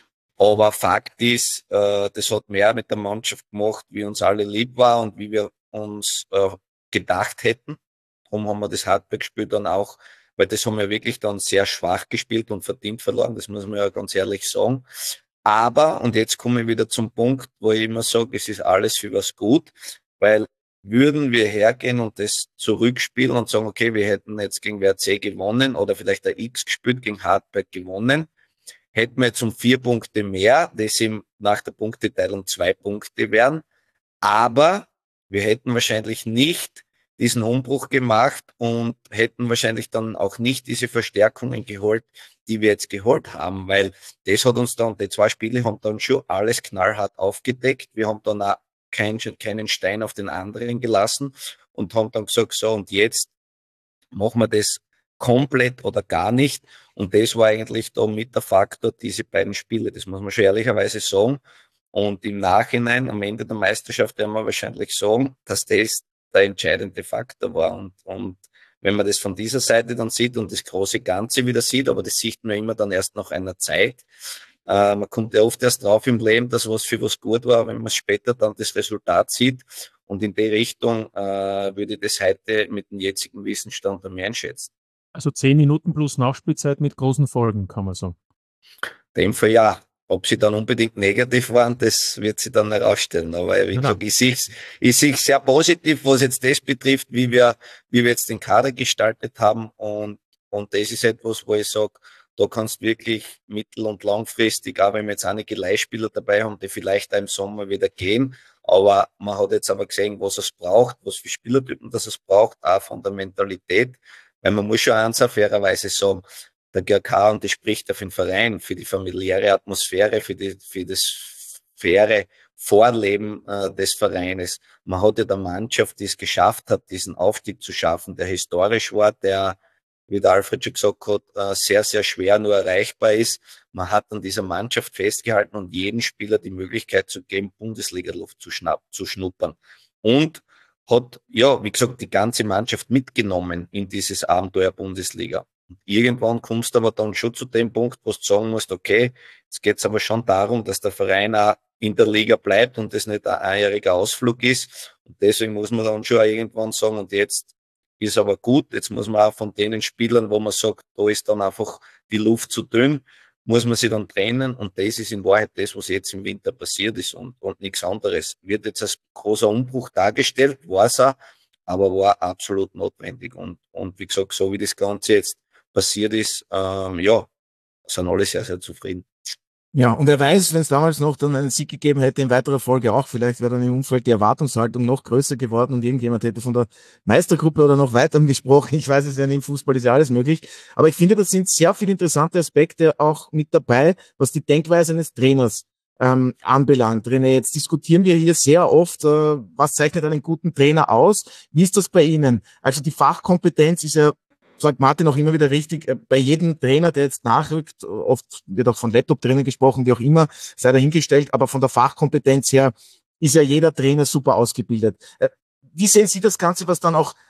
Aber Fakt ist, äh, das hat mehr mit der Mannschaft gemacht, wie uns alle lieb war und wie wir uns äh, gedacht hätten. Darum haben wir das Hardback-Spiel dann auch, weil das haben wir wirklich dann sehr schwach gespielt und verdient verloren, das muss man ja ganz ehrlich sagen. Aber, und jetzt komme ich wieder zum Punkt, wo ich immer sage, es ist alles für was gut, weil würden wir hergehen und das zurückspielen und sagen, okay, wir hätten jetzt gegen W R C gewonnen oder vielleicht ein X gespielt, gegen Hardback gewonnen, hätten wir jetzt um vier Punkte mehr, das ihm nach der Punkteteilung zwei Punkte wären, aber wir hätten wahrscheinlich nicht diesen Umbruch gemacht und hätten wahrscheinlich dann auch nicht diese Verstärkungen geholt, die wir jetzt geholt haben, weil das hat uns dann, die zwei Spiele haben dann schon alles knallhart aufgedeckt. Wir haben dann auch keinen, keinen Stein auf den anderen gelassen und haben dann gesagt, so und jetzt machen wir das komplett oder gar nicht. Und das war eigentlich da mit der Faktor, diese beiden Spiele. Das muss man schon ehrlicherweise sagen. Und im Nachhinein, am Ende der Meisterschaft, werden wir wahrscheinlich sagen, dass das der entscheidende Faktor war. Und, und wenn man das von dieser Seite dann sieht und das große Ganze wieder sieht, aber das sieht man immer dann erst nach einer Zeit. Äh, man kommt ja oft erst drauf im Leben, dass was für was gut war, wenn man später dann das Resultat sieht. Und in die Richtung äh, würde ich das heute mit dem jetzigen Wissensstand mehr einschätzen. Also zehn Minuten plus Nachspielzeit mit großen Folgen, kann man sagen. In dem Fall ja. Ob sie dann unbedingt negativ waren, das wird sie dann herausstellen. Aber wie gesagt, ich sehe es ich sehe es sehr positiv, was jetzt das betrifft, wie wir, wie wir jetzt den Kader gestaltet haben. Und, und das ist etwas, wo ich sage, da kannst du wirklich mittel- und langfristig, auch wenn wir jetzt einige Leihspieler dabei haben, die vielleicht auch im Sommer wieder gehen. Aber man hat jetzt aber gesehen, was es braucht, was für Spielertypen das es braucht, auch von der Mentalität. Weil man muss schon eins auf fairerweise sagen, der G R K, und das spricht auf den Verein, für die familiäre Atmosphäre, für, die, für das faire Vorleben äh, des Vereines. Man hat ja der Mannschaft, die es geschafft hat, diesen Aufstieg zu schaffen, der historisch war, der, wie der Alfred schon gesagt hat, äh, sehr, sehr schwer nur erreichbar ist. Man hat an dieser Mannschaft festgehalten und jedem Spieler die Möglichkeit zu geben, Bundesliga-Luft zu, schnapp, zu schnuppern. Und hat, ja, wie gesagt, die ganze Mannschaft mitgenommen in dieses Abenteuer Bundesliga. Irgendwann kommst du aber dann schon zu dem Punkt, wo du sagen musst, okay, jetzt geht es aber schon darum, dass der Verein auch in der Liga bleibt und das nicht ein einjähriger Ausflug ist. Und deswegen muss man dann schon auch irgendwann sagen, und jetzt ist aber gut, jetzt muss man auch von denen Spielern, wo man sagt, da ist dann einfach die Luft zu dünn, muss man sie dann trennen, und das ist in Wahrheit das, was jetzt im Winter passiert ist und, und nichts anderes. Wird jetzt als großer Umbruch dargestellt, war es auch, aber war absolut notwendig. Und, und wie gesagt, so wie das Ganze jetzt passiert ist, ähm, ja, sind alle sehr, sehr zufrieden. Ja, und wer weiß, wenn es damals noch dann einen Sieg gegeben hätte, in weiterer Folge auch, vielleicht wäre dann im Umfeld die Erwartungshaltung noch größer geworden und irgendjemand hätte von der Meistergruppe oder noch weiter gesprochen. Ich weiß es ja nicht, im Fußball ist ja alles möglich. Aber ich finde, da sind sehr viele interessante Aspekte auch mit dabei, was die Denkweise eines Trainers ähm, anbelangt. René, jetzt diskutieren wir hier sehr oft, äh, was zeichnet einen guten Trainer aus? Wie ist das bei Ihnen? Also die Fachkompetenz ist ja, sagt Martin auch immer wieder richtig, bei jedem Trainer, der jetzt nachrückt, oft wird auch von Laptop-Trainern gesprochen, wie auch immer, sei dahingestellt, aber von der Fachkompetenz her ist ja jeder Trainer super ausgebildet. Wie sehen Sie das Ganze, was dann auch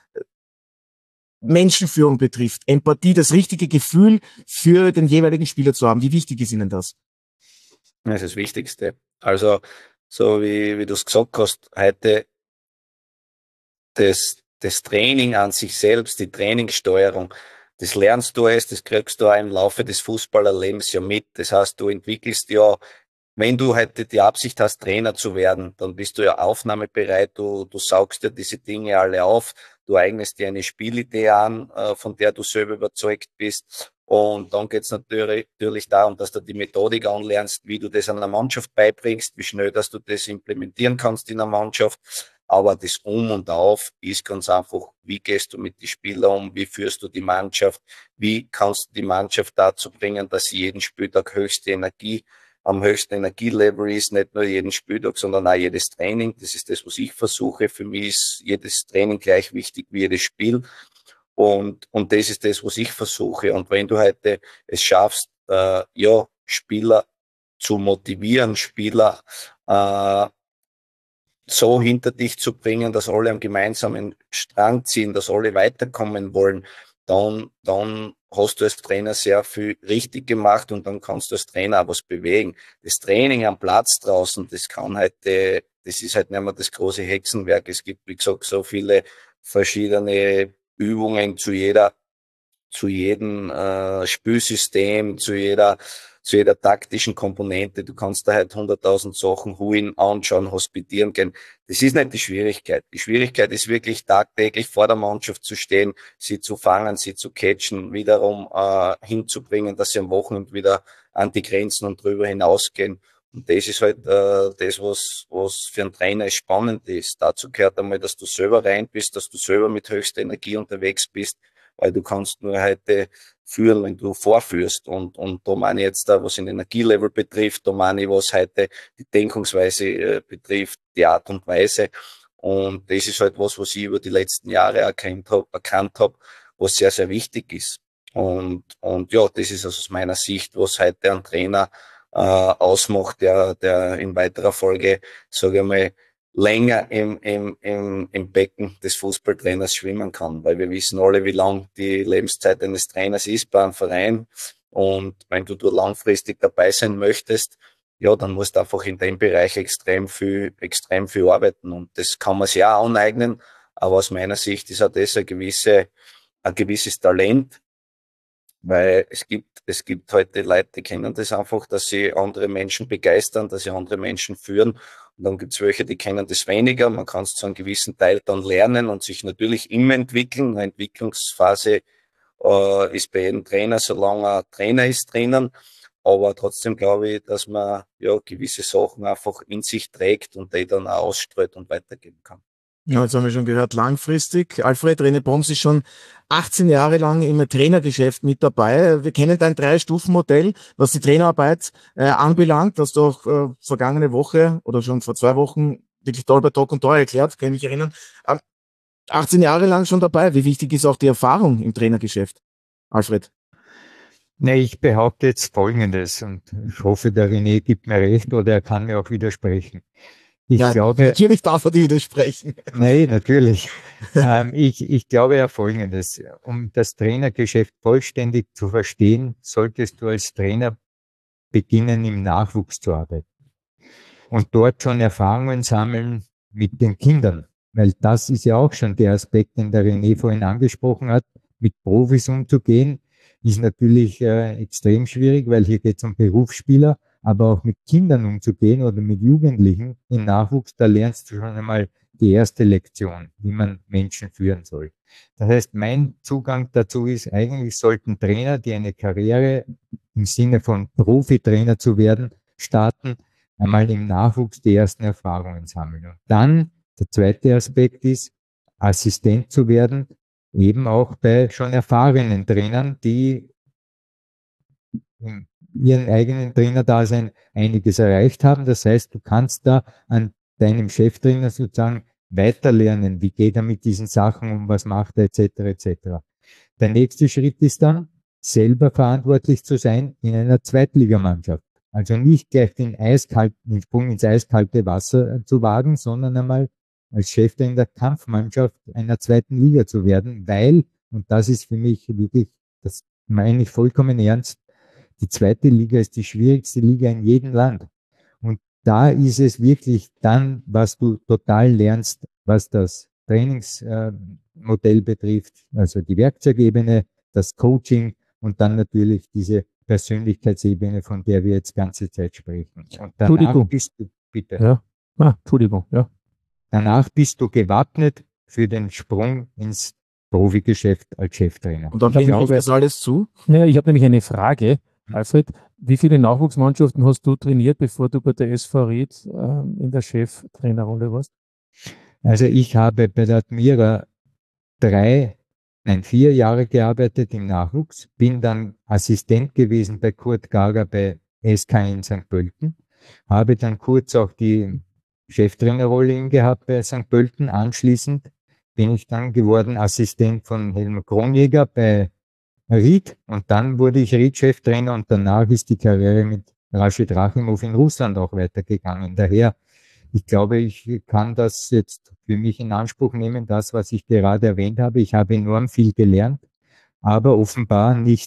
Menschenführung betrifft, Empathie, das richtige Gefühl für den jeweiligen Spieler zu haben? Wie wichtig ist Ihnen das? Das ist das Wichtigste. Also, so wie, wie du es gesagt hast, heute das das Training an sich selbst, die Trainingssteuerung, das lernst du erst, das kriegst du auch im Laufe des Fußballerlebens ja mit. Das heißt, du entwickelst ja, wenn du heute die Absicht hast, Trainer zu werden, dann bist du ja aufnahmebereit, du, du saugst dir diese Dinge alle auf, du eignest dir eine Spielidee an, von der du selber überzeugt bist. Und dann geht's natürlich, natürlich darum, dass du die Methodik anlernst, wie du das einer Mannschaft beibringst, wie schnell, dass du das implementieren kannst in einer Mannschaft. Aber das Um und Auf ist ganz einfach, wie gehst du mit den Spielern um, wie führst du die Mannschaft, wie kannst du die Mannschaft dazu bringen, dass sie jeden Spieltag höchste Energie, am höchsten Energielevel ist, nicht nur jeden Spieltag, sondern auch jedes Training. Das ist das, was ich versuche. Für mich ist jedes Training gleich wichtig wie jedes Spiel. Und, und das ist das, was ich versuche. Und wenn du heute es schaffst, äh, ja, Spieler zu motivieren, Spieler, äh, so hinter dich zu bringen, dass alle am gemeinsamen Strang ziehen, dass alle weiterkommen wollen, dann, dann hast du als Trainer sehr viel richtig gemacht und dann kannst du als Trainer auch was bewegen. Das Training am Platz draußen, das kann heute, das ist halt nicht mehr das große Hexenwerk. Es gibt, wie gesagt, so viele verschiedene Übungen zu jeder, zu jedem äh, Spielsystem, zu jeder, zu jeder taktischen Komponente. Du kannst da halt hunderttausend Sachen holen, anschauen, hospitieren gehen. Das ist nicht die Schwierigkeit. Die Schwierigkeit ist wirklich tagtäglich vor der Mannschaft zu stehen, sie zu fangen, sie zu catchen, wiederum äh, hinzubringen, dass sie am Wochenende wieder an die Grenzen und drüber hinausgehen. Und das ist halt äh, das, was, was für einen Trainer spannend ist. Dazu gehört einmal, dass du selber rein bist, dass du selber mit höchster Energie unterwegs bist, weil du kannst nur heute führen, wenn du vorführst. Und, und da meine ich jetzt da, was den Energielevel betrifft, da meine ich, was heute die Denkungsweise äh, betrifft, die Art und Weise. Und das ist halt was, was ich über die letzten Jahre erkannt habe, erkannt habe, was sehr, sehr wichtig ist. Und, und ja, das ist aus meiner Sicht, was heute ein Trainer äh, ausmacht, der, der in weiterer Folge, sage ich mal, länger im, im, im, im Becken des Fußballtrainers schwimmen kann, weil wir wissen alle, wie lang die Lebenszeit eines Trainers ist bei einem Verein. Und wenn du da langfristig dabei sein möchtest, ja, dann musst du einfach in dem Bereich extrem viel, extrem viel arbeiten. Und das kann man sich auch aneignen. Aber aus meiner Sicht ist auch das ein gewisse, ein gewisses Talent, weil es gibt, es gibt heute Leute, die kennen das einfach, dass sie andere Menschen begeistern, dass sie andere Menschen führen. Und dann gibt es welche, die kennen das weniger. Man kann es zu einem gewissen Teil dann lernen und sich natürlich immer entwickeln. Eine Entwicklungsphase äh, ist bei jedem Trainer, solange er Trainer ist, drinnen. Aber trotzdem glaube ich, dass man ja gewisse Sachen einfach in sich trägt und die dann auch ausstrahlt und weitergeben kann. Ja, jetzt haben wir schon gehört, langfristig. Alfred, René Poms ist schon achtzehn Jahre lang im Trainergeschäft mit dabei. Wir kennen dein Drei-Stufen-Modell, was die Trainerarbeit äh, anbelangt. Das hast du auch äh, vergangene Woche oder schon vor zwei Wochen wirklich toll bei Talk und Tor erklärt, kann ich mich erinnern. Ähm, achtzehn Jahre lang schon dabei. Wie wichtig ist auch die Erfahrung im Trainergeschäft, Alfred? Nee, ich behaupte jetzt Folgendes und ich hoffe, der René gibt mir recht oder er kann mir auch widersprechen. Ich ja, glaube, natürlich darf er dir widersprechen. Nein, natürlich. ähm, ich, ich glaube ja Folgendes. Um das Trainergeschäft vollständig zu verstehen, solltest du als Trainer beginnen, im Nachwuchs zu arbeiten. Und dort schon Erfahrungen sammeln mit den Kindern. Weil das ist ja auch schon der Aspekt, den der René vorhin angesprochen hat. Mit Profis umzugehen, ist natürlich äh, extrem schwierig, weil hier geht es um Berufsspieler. Aber auch mit Kindern umzugehen oder mit Jugendlichen im Nachwuchs, da lernst du schon einmal die erste Lektion, wie man Menschen führen soll. Das heißt, mein Zugang dazu ist, eigentlich sollten Trainer, die eine Karriere im Sinne von Profitrainer zu werden, starten, einmal im Nachwuchs die ersten Erfahrungen sammeln. Und dann, der zweite Aspekt ist, Assistent zu werden, eben auch bei schon erfahrenen Trainern, die ihren eigenen Trainerdasein einiges erreicht haben. Das heißt, du kannst da an deinem Cheftrainer sozusagen weiterlernen, wie geht er mit diesen Sachen um, was macht er, et cetera et cetera. Der nächste Schritt ist dann, selber verantwortlich zu sein in einer Zweitligamannschaft. Also nicht gleich den, eiskalt, den Sprung ins eiskalte Wasser zu wagen, sondern einmal als Cheftrainer der Kampfmannschaft einer zweiten Liga zu werden, weil, und das ist für mich wirklich, das meine ich vollkommen ernst, die zweite Liga ist die schwierigste Liga in jedem Land. Und da ist es wirklich dann, was du total lernst, was das Trainingsmodell betrifft, also die Werkzeugebene, das Coaching und dann natürlich diese Persönlichkeitsebene, von der wir jetzt ganze Zeit sprechen. Und danach bist du, bitte. Ja. Ah, Entschuldigung, ja. Danach bist du gewappnet für den Sprung ins Profigeschäft als Cheftrainer. Und dann finde ich das alles zu? Ja, ich habe nämlich eine Frage. Alfred, wie viele Nachwuchsmannschaften hast du trainiert, bevor du bei der S V Ried äh, in der Cheftrainerrolle warst? Also ich habe bei der Admira drei, nein, vier Jahre gearbeitet im Nachwuchs, bin dann Assistent gewesen bei Kurt Gager bei S K in Sankt Pölten, habe dann kurz auch die Cheftrainerrolle gehabt bei Sankt Pölten. Anschließend bin ich dann geworden Assistent von Helmut Kronjäger bei Ried und dann wurde ich Ried-Cheftrainer und danach ist die Karriere mit Rashid Rachimov in Russland auch weitergegangen. Daher, ich glaube, ich kann das jetzt für mich in Anspruch nehmen, das, was ich gerade erwähnt habe. Ich habe enorm viel gelernt aber offenbar nicht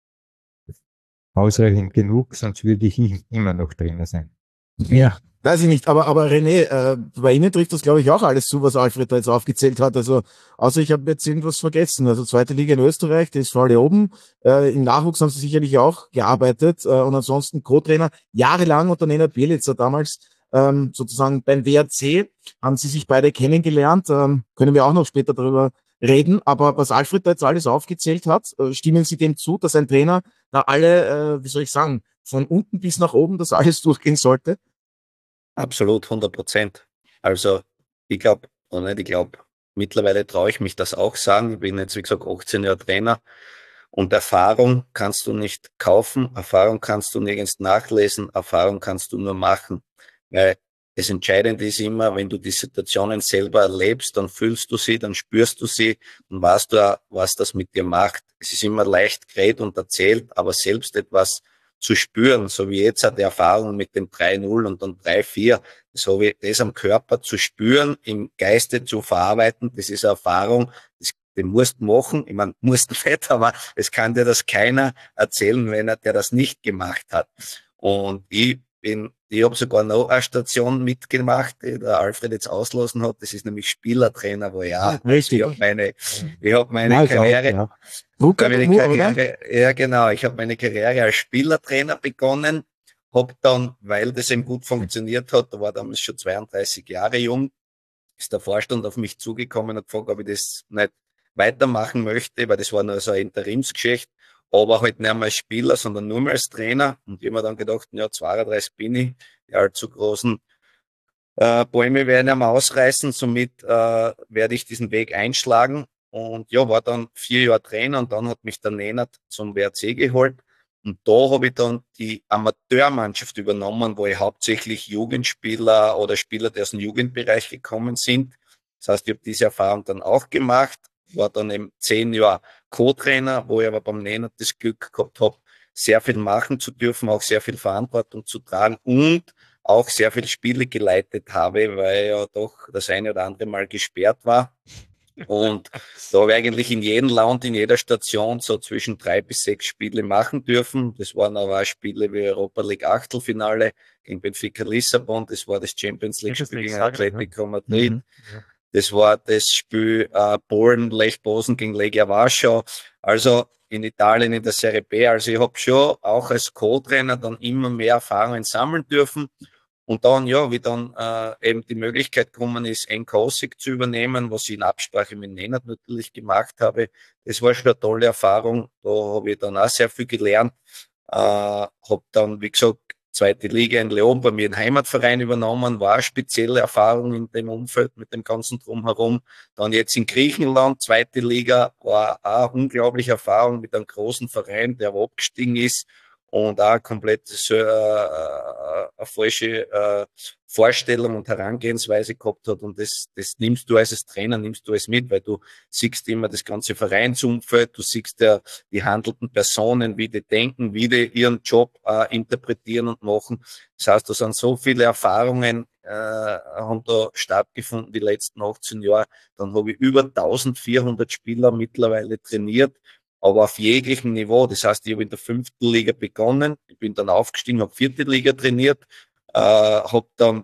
ausreichend genug, sonst würde ich immer noch Trainer sein. Ja, weiß ich nicht, aber, aber René, äh, bei Ihnen trifft das, glaube ich, auch alles zu, was Alfred da jetzt aufgezählt hat. Also, außer ich habe jetzt irgendwas vergessen. Also, zweite Liga in Österreich, das ist vor allem oben. Äh, im Nachwuchs haben Sie sicherlich auch gearbeitet. Äh, und ansonsten Co-Trainer jahrelang unter Nenad Bjelica damals, ähm, sozusagen beim W R C, haben Sie sich beide kennengelernt. Ähm, können wir auch noch später darüber reden. Aber was Alfred da jetzt alles aufgezählt hat, äh, stimmen Sie dem zu, dass ein Trainer da alle, äh, wie soll ich sagen, von unten bis nach oben das alles durchgehen sollte? Absolut, hundert Prozent. Also ich glaube, oder nicht, ich glaube, mittlerweile traue ich mich das auch sagen. Ich bin jetzt, wie gesagt, achtzehn Jahre Trainer und Erfahrung kannst du nicht kaufen, Erfahrung kannst du nirgends nachlesen, Erfahrung kannst du nur machen. Weil das Entscheidende ist immer, wenn du die Situationen selber erlebst, dann fühlst du sie, dann spürst du sie und weißt du, was das mit dir macht. Es ist immer leicht geredet und erzählt, aber selbst etwas zu spüren, so wie jetzt hat die Erfahrung mit dem drei null und dann drei vier, so wie das am Körper zu spüren, im Geiste zu verarbeiten, das ist eine Erfahrung, das, den musst du machen, ich meine, musst nicht, aber es kann dir das keiner erzählen, wenn er der das nicht gemacht hat. Und ich bin, ich habe sogar noch eine Station mitgemacht, die der Alfred jetzt auslassen hat, das ist nämlich Spielertrainer, wo ja, Richtig. ich habe meine, ich habe meine Ja, Karriere, auch, ja. Rucker, meine Mu- oder? Karriere, ja genau, ich habe meine Karriere als Spielertrainer begonnen, habe dann, weil das eben gut funktioniert hat, da war damals schon zweiunddreißig Jahre jung, ist der Vorstand auf mich zugekommen und gefragt, ob ich das nicht weitermachen möchte, weil das war nur so eine Interimsgeschichte, aber halt nicht mehr als Spieler, sondern nur mehr als Trainer. Und ich habe mir dann gedacht, ja, zweiunddreißig bin ich, die allzu großen äh, Bäume werden ja mal ausreißen, somit äh, werde ich diesen Weg einschlagen. Und ja, war dann vier Jahre Trainer und dann hat mich der Nenad zum W R C geholt. Und da habe ich dann die Amateurmannschaft übernommen, wo ich hauptsächlich Jugendspieler oder Spieler, die aus dem Jugendbereich gekommen sind. Das heißt, ich habe diese Erfahrung dann auch gemacht, war dann eben zehn Jahre Co-Trainer, wo ich aber beim Nenad das Glück gehabt habe, sehr viel machen zu dürfen, auch sehr viel Verantwortung zu tragen und auch sehr viele Spiele geleitet habe, weil ja doch das eine oder andere Mal gesperrt war. Und da habe ich eigentlich in jedem Land, in jeder Station so zwischen drei bis sechs Spiele machen dürfen. Das waren aber auch Spiele wie Europa League Achtelfinale gegen Benfica Lissabon. Das war das Champions League Spiel gegen Atletico Madrid. Mhm. Das war das Spiel äh, Polen, Lech Posen gegen Legia Warschau. Also in Italien in der Serie B. Also ich habe schon auch als Co-Trainer dann immer mehr Erfahrungen sammeln dürfen. Und dann, ja, wie dann äh, eben die Möglichkeit gekommen ist, Enkosik zu übernehmen, was ich in Absprache mit Nenad natürlich gemacht habe. Das war schon eine tolle Erfahrung. Da habe ich dann auch sehr viel gelernt. Äh, habe dann, wie gesagt, zweite Liga in Leon bei mir den Heimatverein übernommen, war eine spezielle Erfahrung in dem Umfeld mit dem ganzen Drumherum. Dann jetzt in Griechenland, zweite Liga, war auch eine unglaubliche Erfahrung mit einem großen Verein, der abgestiegen ist und auch komplett so, äh, eine falsche äh, Vorstellung und Herangehensweise gehabt hat. Und das, das nimmst du als Trainer, nimmst du es mit, weil du siehst immer das ganze Vereinsumfeld, du siehst ja die handelnden Personen, wie die denken, wie die ihren Job äh, interpretieren und machen. Das heißt, da sind so viele Erfahrungen, äh, haben da stattgefunden die letzten achtzehn Jahre. Dann habe ich über eintausendvierhundert Spieler mittlerweile trainiert, aber auf jeglichem Niveau. Das heißt, ich habe in der fünften Liga begonnen, ich bin dann aufgestiegen, habe vierte Liga trainiert, äh, habe dann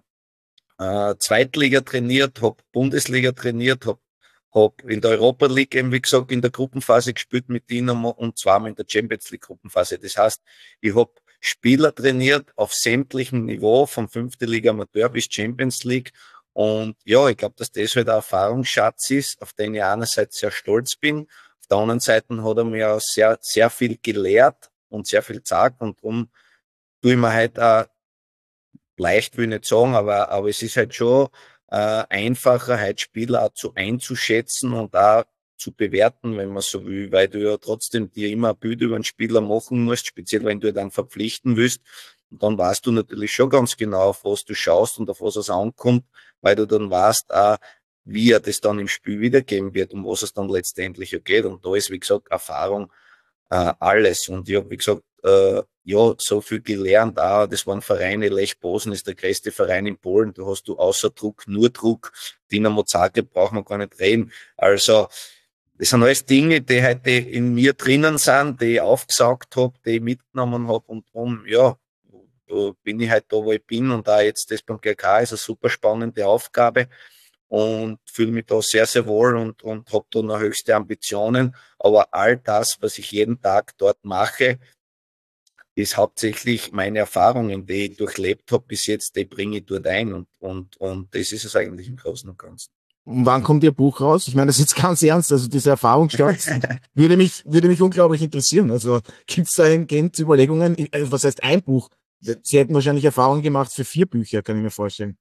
äh, Zweitliga trainiert, habe Bundesliga trainiert, habe hab in der Europa League eben, wie gesagt, in der Gruppenphase gespielt mit Dynamo und zweimal in der Champions League Gruppenphase. Das heißt, ich habe Spieler trainiert auf sämtlichem Niveau, von fünfte Liga Amateur bis Champions League. Und ja, ich glaube, dass das halt ein Erfahrungsschatz ist, auf den ich einerseits sehr stolz bin. Auf der anderen Seite hat er mir auch sehr, sehr viel gelehrt und sehr viel gesagt und darum tue ich mir halt auch leicht, will ich nicht sagen, aber, aber es ist halt schon äh, einfacher, halt Spieler auch zu einzuschätzen und auch zu bewerten, wenn man so will, weil du ja trotzdem dir immer ein Bild über einen Spieler machen musst, speziell wenn du ihn dann verpflichten willst. Und dann weißt du natürlich schon ganz genau, auf was du schaust und auf was es ankommt, weil du dann weißt, auch, wie er das dann im Spiel wiedergeben wird, um was es dann letztendlich geht. Und da ist, wie gesagt, Erfahrung äh, alles. Und ich habe, wie gesagt, äh, ja, so viel gelernt. Auch, das waren Vereine, Lech Posen ist der größte Verein in Polen. Da hast du außer Druck nur Druck. Dynamo Zagreb braucht man gar nicht reden. Also das sind alles Dinge, die heute in mir drinnen sind, die ich aufgesaugt habe, die ich mitgenommen habe und darum, ja, da bin ich halt da, wo ich bin und da jetzt das beim G K ist eine super spannende Aufgabe und fühle mich da sehr, sehr wohl und, und habe da noch höchste Ambitionen. Aber all das, was ich jeden Tag dort mache, ist hauptsächlich meine Erfahrungen, die ich durchlebt habe bis jetzt, die bringe ich dort ein und, und, und das ist es eigentlich im Großen und Ganzen. Und wann kommt Ihr Buch raus? Ich meine, das ist jetzt ganz ernst, also diese Erfahrungsschatz würde mich, würde mich unglaublich interessieren. Also gibt es da hingehend Überlegungen, also was heißt ein Buch? Sie hätten wahrscheinlich Erfahrungen gemacht für vier Bücher, kann ich mir vorstellen.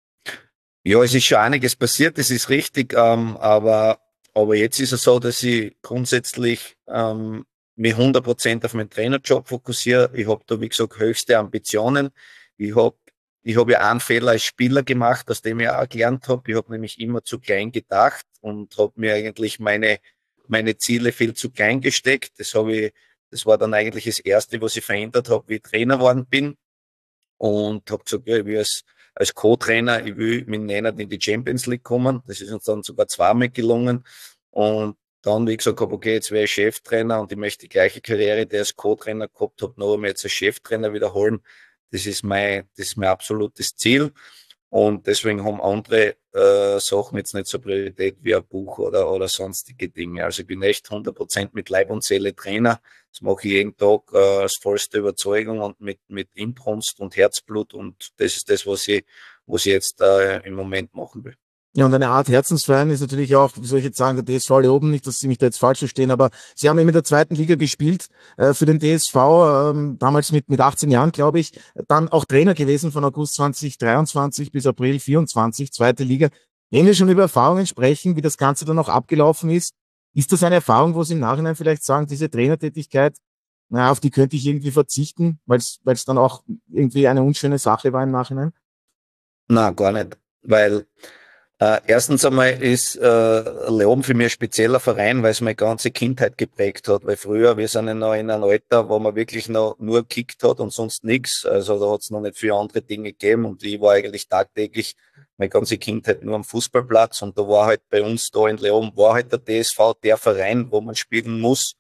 Ja, es ist schon einiges passiert, das ist richtig, ähm, aber, aber jetzt ist es so, dass ich grundsätzlich ähm, mich hundert Prozent auf meinen Trainerjob fokussiere. Ich habe da, wie gesagt, höchste Ambitionen. Ich habe ich hab ja einen Fehler als Spieler gemacht, aus dem ich auch gelernt habe. Ich habe nämlich immer zu klein gedacht und habe mir eigentlich meine, meine Ziele viel zu klein gesteckt. Das habe ich, das war dann eigentlich das Erste, was ich verändert habe, wie ich Trainer geworden bin. Und habe gesagt, ja, ich will als, als Co-Trainer, ich will mit Nenad in die Champions League kommen. Das ist uns dann sogar zweimal gelungen. Und dann, wie ich gesagt habe, okay, jetzt wäre ich Cheftrainer und ich möchte die gleiche Karriere, die ich als Co-Trainer gehabt habe, noch einmal jetzt als Cheftrainer wiederholen. Das ist mein, das ist mein absolutes Ziel. Und deswegen haben andere äh, Sachen jetzt nicht so Priorität wie ein Buch oder, oder sonstige Dinge. Also ich bin echt hundert Prozent mit Leib und Seele Trainer. Das mache ich jeden Tag äh, aus vollster Überzeugung und mit, mit Inbrunst und Herzblut. Und das ist das, was ich, was ich jetzt äh, im Moment machen will. Ja, und eine Art Herzensverein ist natürlich auch, wie soll ich jetzt sagen, der D S V Leoben, nicht, dass Sie mich da jetzt falsch verstehen, aber Sie haben eben in der zweiten Liga gespielt, äh, für den D S V, ähm, damals mit, mit achtzehn Jahren, glaube ich, dann auch Trainer gewesen von August zwanzig dreiundzwanzig bis April vierundzwanzig, zweite Liga. Wenn wir schon über Erfahrungen sprechen, wie das Ganze dann auch abgelaufen ist, ist das eine Erfahrung, wo Sie im Nachhinein vielleicht sagen, diese Trainertätigkeit, naja, auf die könnte ich irgendwie verzichten, weil es weil es dann auch irgendwie eine unschöne Sache war im Nachhinein? Na, gar nicht, weil Äh, erstens einmal ist äh, Leoben für mich ein spezieller Verein, weil es meine ganze Kindheit geprägt hat. Weil früher, wir sind ja noch in einem Alter, wo man wirklich noch nur gekickt hat und sonst nichts. Also da hat es noch nicht viele andere Dinge gegeben und ich war eigentlich tagtäglich meine ganze Kindheit nur am Fußballplatz und da war halt bei uns da in Leoben war halt der D S V der Verein, wo man spielen muss.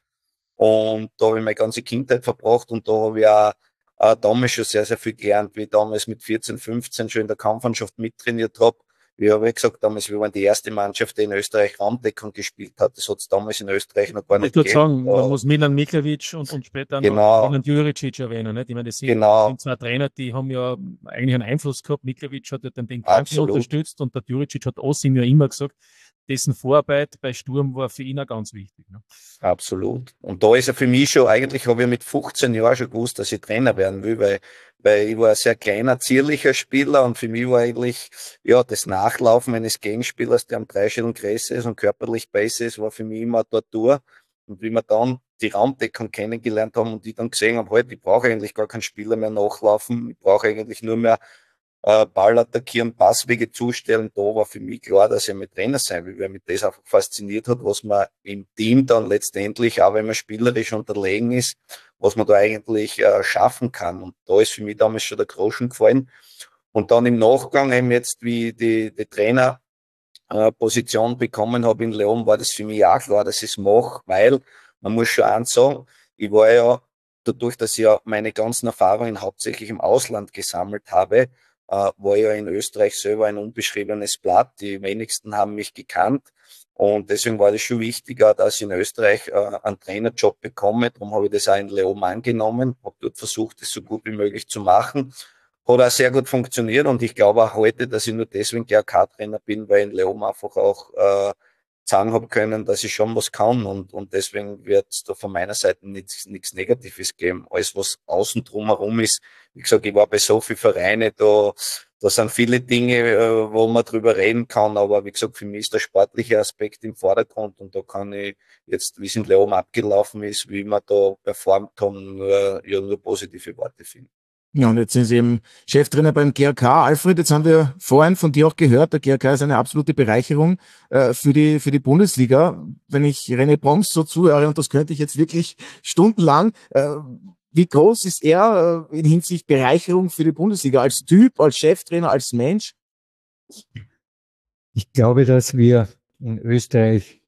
Und da habe ich meine ganze Kindheit verbracht und da habe ich auch äh, damals schon sehr, sehr viel gelernt, wie ich damals mit vierzehn, fünfzehn schon in der Kampfmannschaft mittrainiert habe. Wie habe ich gesagt, damals, wir waren die erste Mannschaft, die in Österreich Raumdeckung gespielt hat. Das hat es damals in Österreich noch gar nicht gegeben. Ich würde sagen, man uh, muss Milan Miklevic und, und später genau, noch Milan Juricic erwähnen. Nicht? Ich meine, das sind, genau, sind zwei Trainer, die haben ja eigentlich einen Einfluss gehabt. Miklevic hat ja dann den Kranken unterstützt und der Juricic hat Osim ja immer gesagt, dessen Vorarbeit bei Sturm war für ihn auch ganz wichtig. Ne? Absolut. Und da ist er für mich schon, eigentlich habe ich mit fünfzehn Jahren schon gewusst, dass ich Trainer werden will, weil, weil ich war ein sehr kleiner, zierlicher Spieler und für mich war eigentlich, ja, das Nachlaufen eines Gegenspielers, der am Dreischädel größer ist und körperlich besser ist, war für mich immer eine Tortur. Und wie wir dann die Raumdeckung kennengelernt haben und die dann gesehen haben, halt, ich brauche eigentlich gar keinen Spieler mehr nachlaufen, ich brauche eigentlich nur mehr äh, Ball attackieren, Passwege zustellen, da war für mich klar, dass ich mit Trainer sein will, weil mich das einfach fasziniert hat, was man im Team dann letztendlich, auch wenn man spielerisch unterlegen ist, was man da eigentlich äh, schaffen kann. Und da ist für mich damals schon der Groschen gefallen. Und dann im Nachgang eben jetzt, wie die, die Trainer äh, Position bekommen habe in Leon, war das für mich auch klar, dass ich es mache, weil man muss schon eins sagen, ich war ja dadurch, dass ich ja meine ganzen Erfahrungen hauptsächlich im Ausland gesammelt habe, Uh, war ja in Österreich selber ein unbeschriebenes Blatt. Die wenigsten haben mich gekannt. Und deswegen war das schon wichtiger, dass ich in Österreich uh, einen Trainerjob bekomme. Darum habe ich das auch in Leoben angenommen, habe dort versucht, das so gut wie möglich zu machen. Hat auch sehr gut funktioniert und ich glaube auch heute, dass ich nur deswegen G R K-Trainer bin, weil in Leoben einfach auch uh, sagen habe können, dass ich schon was kann und, und deswegen wird es da von meiner Seite nichts, nichts Negatives geben. Alles, was außen drumherum ist, wie gesagt, ich war bei so vielen Vereinen, da, da sind viele Dinge, wo man drüber reden kann, aber wie gesagt, für mich ist der sportliche Aspekt im Vordergrund und da kann ich jetzt, wie es in Leoben abgelaufen ist, wie wir da performt haben, nur, ja, nur positive Worte finden. Ja, und jetzt sind Sie eben Cheftrainer beim G R K. Alfred, jetzt haben wir vorhin von dir auch gehört, der G R K ist eine absolute Bereicherung äh, für die für die Bundesliga. Wenn ich René Broms so zuhöre, und das könnte ich jetzt wirklich stundenlang, äh, wie groß ist er äh, in Hinsicht Bereicherung für die Bundesliga als Typ, als Cheftrainer, als Mensch? Ich glaube, dass wir in Österreich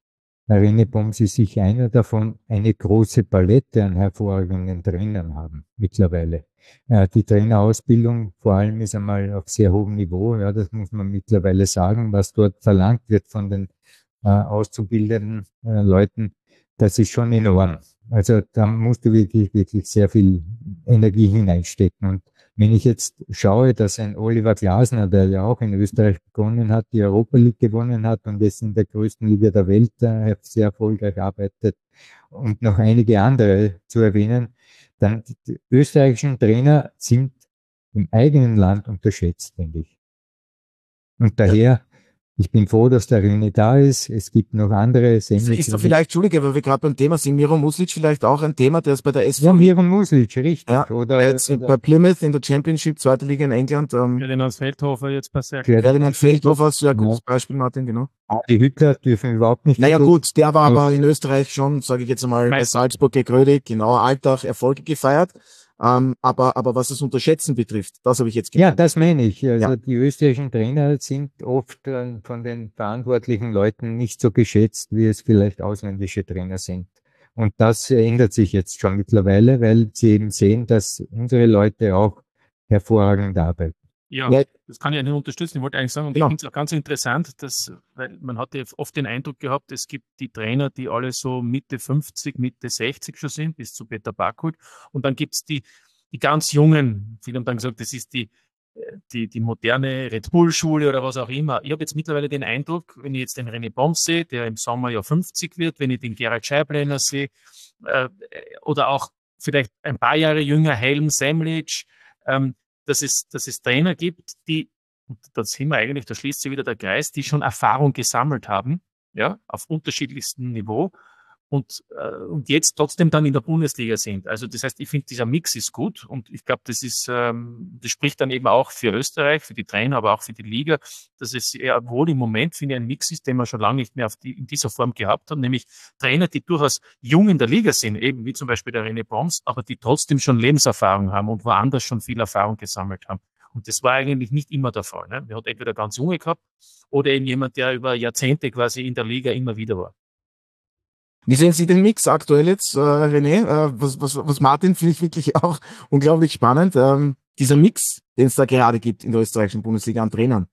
Der René Boms ist sicher einer davon, eine große Palette an hervorragenden Trainern haben mittlerweile. Ja, die Trainerausbildung vor allem ist einmal auf sehr hohem Niveau, ja, das muss man mittlerweile sagen, was dort verlangt wird von den äh, auszubildenden äh, Leuten, das ist schon enorm. Also da musst du wirklich, wirklich sehr viel Energie hineinstecken. Und wenn ich jetzt schaue, dass ein Oliver Glasner, der ja auch in Österreich begonnen hat, die Europa League gewonnen hat und jetzt in der größten Liga der Welt äh, sehr erfolgreich arbeitet und noch einige andere zu erwähnen, dann die österreichischen Trainer sind im eigenen Land unterschätzt, finde ich. Und daher, ich bin froh, dass der René da ist. Es gibt noch andere Sendungen. Ist da vielleicht, Entschuldige, weil wir gerade beim Thema sind, Miro Muslic vielleicht auch ein Thema, der ist bei der S V. Ja, Miro Muslic, richtig. Ja, oder, jetzt oder bei Plymouth in der Championship, zweite Liga in England. Ähm, Ferdinand Feldhofer jetzt bei Serk. Ferdinand Feldhofer, sehr gutes Ja. Beispiel, Martin, genau. die Hüttler dürfen überhaupt nicht. Naja vergessen. gut, der war aber in Österreich schon, sage ich jetzt einmal, bei Meister. Salzburg gegrödigt, genau, Alltag Erfolge gefeiert. Ähm, aber, aber was das Unterschätzen betrifft, das habe ich jetzt Ja, gemeint. das meine ich. Also Ja. die österreichischen Trainer sind oft äh, von den verantwortlichen Leuten nicht so geschätzt, wie es vielleicht ausländische Trainer sind. Und das ändert sich jetzt schon mittlerweile, weil sie eben sehen, dass unsere Leute auch hervorragend arbeiten. Ja, Ja. das kann ich ja nicht unterstützen. Ich wollte eigentlich sagen, und Genau. ich finde es auch ganz interessant, dass, weil man hat ja oft den Eindruck gehabt, es gibt die Trainer, die alle so Mitte fünfzig, Mitte sechzig schon sind, bis zu Peter Bakut. Und dann gibt's die, die ganz Jungen. Viele haben dann gesagt, das ist die, äh, die, die moderne Red Bull-Schule oder was auch immer. Ich habe jetzt mittlerweile den Eindruck, wenn ich jetzt den René Boms sehe, der im Sommer ja fünfzig wird, wenn ich den Gerhard Scheibleiner sehe, äh, oder auch vielleicht ein paar Jahre jünger Helm Semlic, ähm, dass es, dass es Trainer gibt, die, und da sind wir eigentlich, da schließt sich wieder der Kreis, die schon Erfahrung gesammelt haben, ja, auf unterschiedlichstem Niveau und, äh, und jetzt trotzdem dann in der Bundesliga sind. Also das heißt, ich finde, dieser Mix ist gut und ich glaube, das ist, ähm, das spricht dann eben auch für Österreich, für die Trainer, aber auch für die Liga, dass es ja wohl im Moment, finde ich, ein Mix ist, den wir schon lange nicht mehr auf die, in dieser Form gehabt haben, nämlich Trainer, die durchaus jung in der Liga sind, eben wie zum Beispiel der René Boms, aber die trotzdem schon Lebenserfahrung haben und woanders schon viel Erfahrung gesammelt haben. Und das war eigentlich nicht immer der Fall. Ne? Wir hatten entweder ganz junge gehabt oder eben jemand, der über Jahrzehnte quasi in der Liga immer wieder war. Wie sehen Sie den Mix aktuell jetzt, äh, René? Äh, was, was, was Martin finde ich wirklich auch unglaublich spannend. Ähm, dieser Mix, den es da gerade gibt in der österreichischen Bundesliga an Trainern.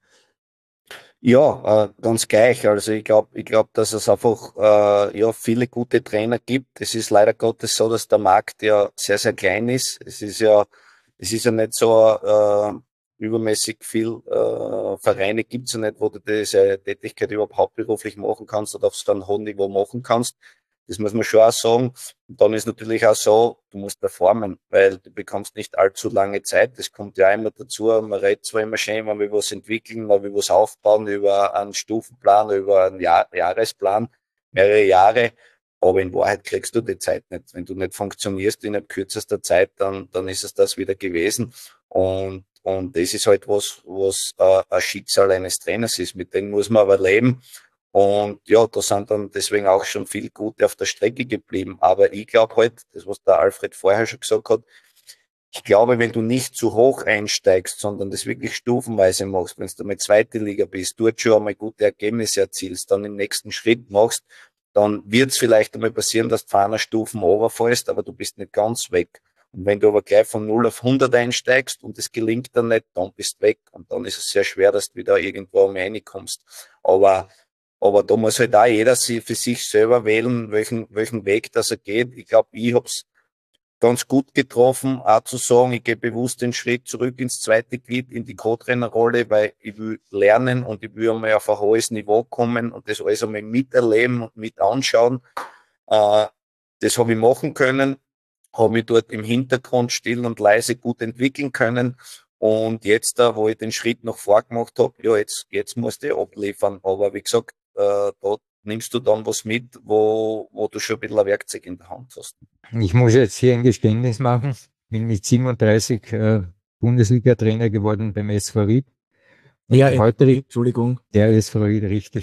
Ja, äh, ganz gleich. Also ich glaube, ich glaube, dass es einfach äh, ja viele gute Trainer gibt. Es ist leider Gottes so, dass der Markt ja sehr, sehr klein ist. Es ist ja, es ist ja nicht so äh, übermäßig viel äh, Vereine gibt's ja nicht, wo du diese Tätigkeit überhaupt hauptberuflich machen kannst oder auf so einem hohen Niveau machen kannst. Das muss man schon auch sagen. Und dann ist natürlich auch so, du musst performen, weil du bekommst nicht allzu lange Zeit. Das kommt ja immer dazu. Man redet zwar immer schön, man will was entwickeln, man will was aufbauen über einen Stufenplan, über einen Jahr Jahresplan, mehrere Jahre. Aber in Wahrheit kriegst du die Zeit nicht. Wenn du nicht funktionierst in kürzester Zeit, dann, dann ist es das wieder gewesen. Und, und das ist halt was, was äh, ein Schicksal eines Trainers ist. Mit dem muss man aber leben. Und ja, da sind dann deswegen auch schon viel Gute auf der Strecke geblieben. Aber ich glaube halt, das was der Alfred vorher schon gesagt hat, ich glaube, wenn du nicht zu hoch einsteigst, sondern das wirklich stufenweise machst, wenn du mal zweite Liga bist, dort schon einmal gute Ergebnisse erzielst, dann den nächsten Schritt machst, dann wird es vielleicht einmal passieren, dass du einer Stufen runterfällst, aber du bist nicht ganz weg. Und wenn du aber gleich von null auf hundert einsteigst und es gelingt dann nicht, dann bist du weg. Und dann ist es sehr schwer, dass du wieder irgendwo um reinkommst. Aber Aber da muss halt auch jeder für sich selber wählen, welchen, welchen Weg das er geht. Ich glaube, ich hab's ganz gut getroffen, auch zu sagen, ich gehe bewusst den Schritt zurück ins zweite Glied, in die Co-Trainerrolle, weil ich will lernen und ich will einmal auf ein hohes Niveau kommen und das alles einmal miterleben und mit anschauen. Äh, das habe ich machen können, habe mich dort im Hintergrund still und leise gut entwickeln können. Und jetzt, da, wo ich den Schritt noch vorgemacht habe, ja, jetzt, jetzt musst ich abliefern. Aber wie gesagt, äh, da nimmst du dann was mit, wo, wo du schon ein bisschen ein Werkzeug in der Hand hast. Ich muss jetzt hier ein Geständnis machen. Bin mit siebenunddreißig äh, Bundesliga-Trainer geworden beim S V Ried. Ja, heute Entschuldigung. Der S V Ried, richtig.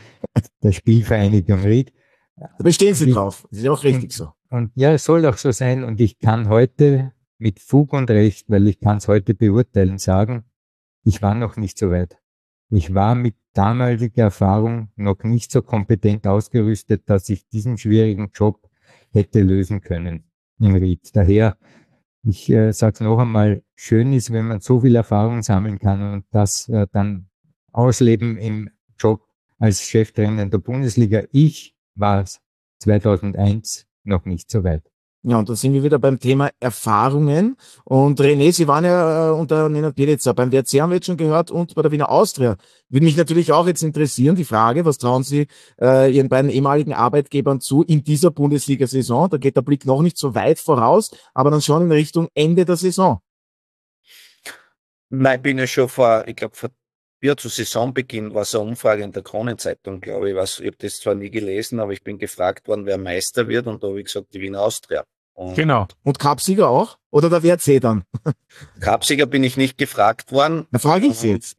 Der Spielvereinigung Ried. Da bestehen Sie Ich- drauf. Das ist ja auch richtig so. Und ja, es soll auch so sein. Und ich kann heute mit Fug und Recht, weil ich kann es heute beurteilen, sagen, ich war noch nicht so weit. Ich war mit damalige Erfahrung noch nicht so kompetent ausgerüstet, dass ich diesen schwierigen Job hätte lösen können in Ried. Daher, ich äh, sage es noch einmal, schön ist, wenn man so viel Erfahrung sammeln kann und das äh, dann ausleben im Job als Cheftrainer der Bundesliga. Ich war zweitausendeins noch nicht so weit. Ja, und da sind wir wieder beim Thema Erfahrungen. Und René, Sie waren ja äh, unter Nenad Bjelica. Beim W R C haben wir jetzt schon gehört und bei der Wiener Austria. Würde mich natürlich auch jetzt interessieren, die Frage, was trauen Sie äh, Ihren beiden ehemaligen Arbeitgebern zu in dieser Bundesliga-Saison? Da geht der Blick noch nicht so weit voraus, aber dann schon in Richtung Ende der Saison. Nein, ich bin ja schon vor, ich glaube, vor ja, zu Saisonbeginn war so eine Umfrage in der Kronenzeitung, glaube ich. Was, ich habe das zwar nie gelesen, aber ich bin gefragt worden, wer Meister wird, und da habe ich gesagt, die Wiener Austria. Und Genau. Und Cupsieger auch? Oder der W R C dann? Cupsieger bin ich nicht gefragt worden. Da frage ich Sie jetzt.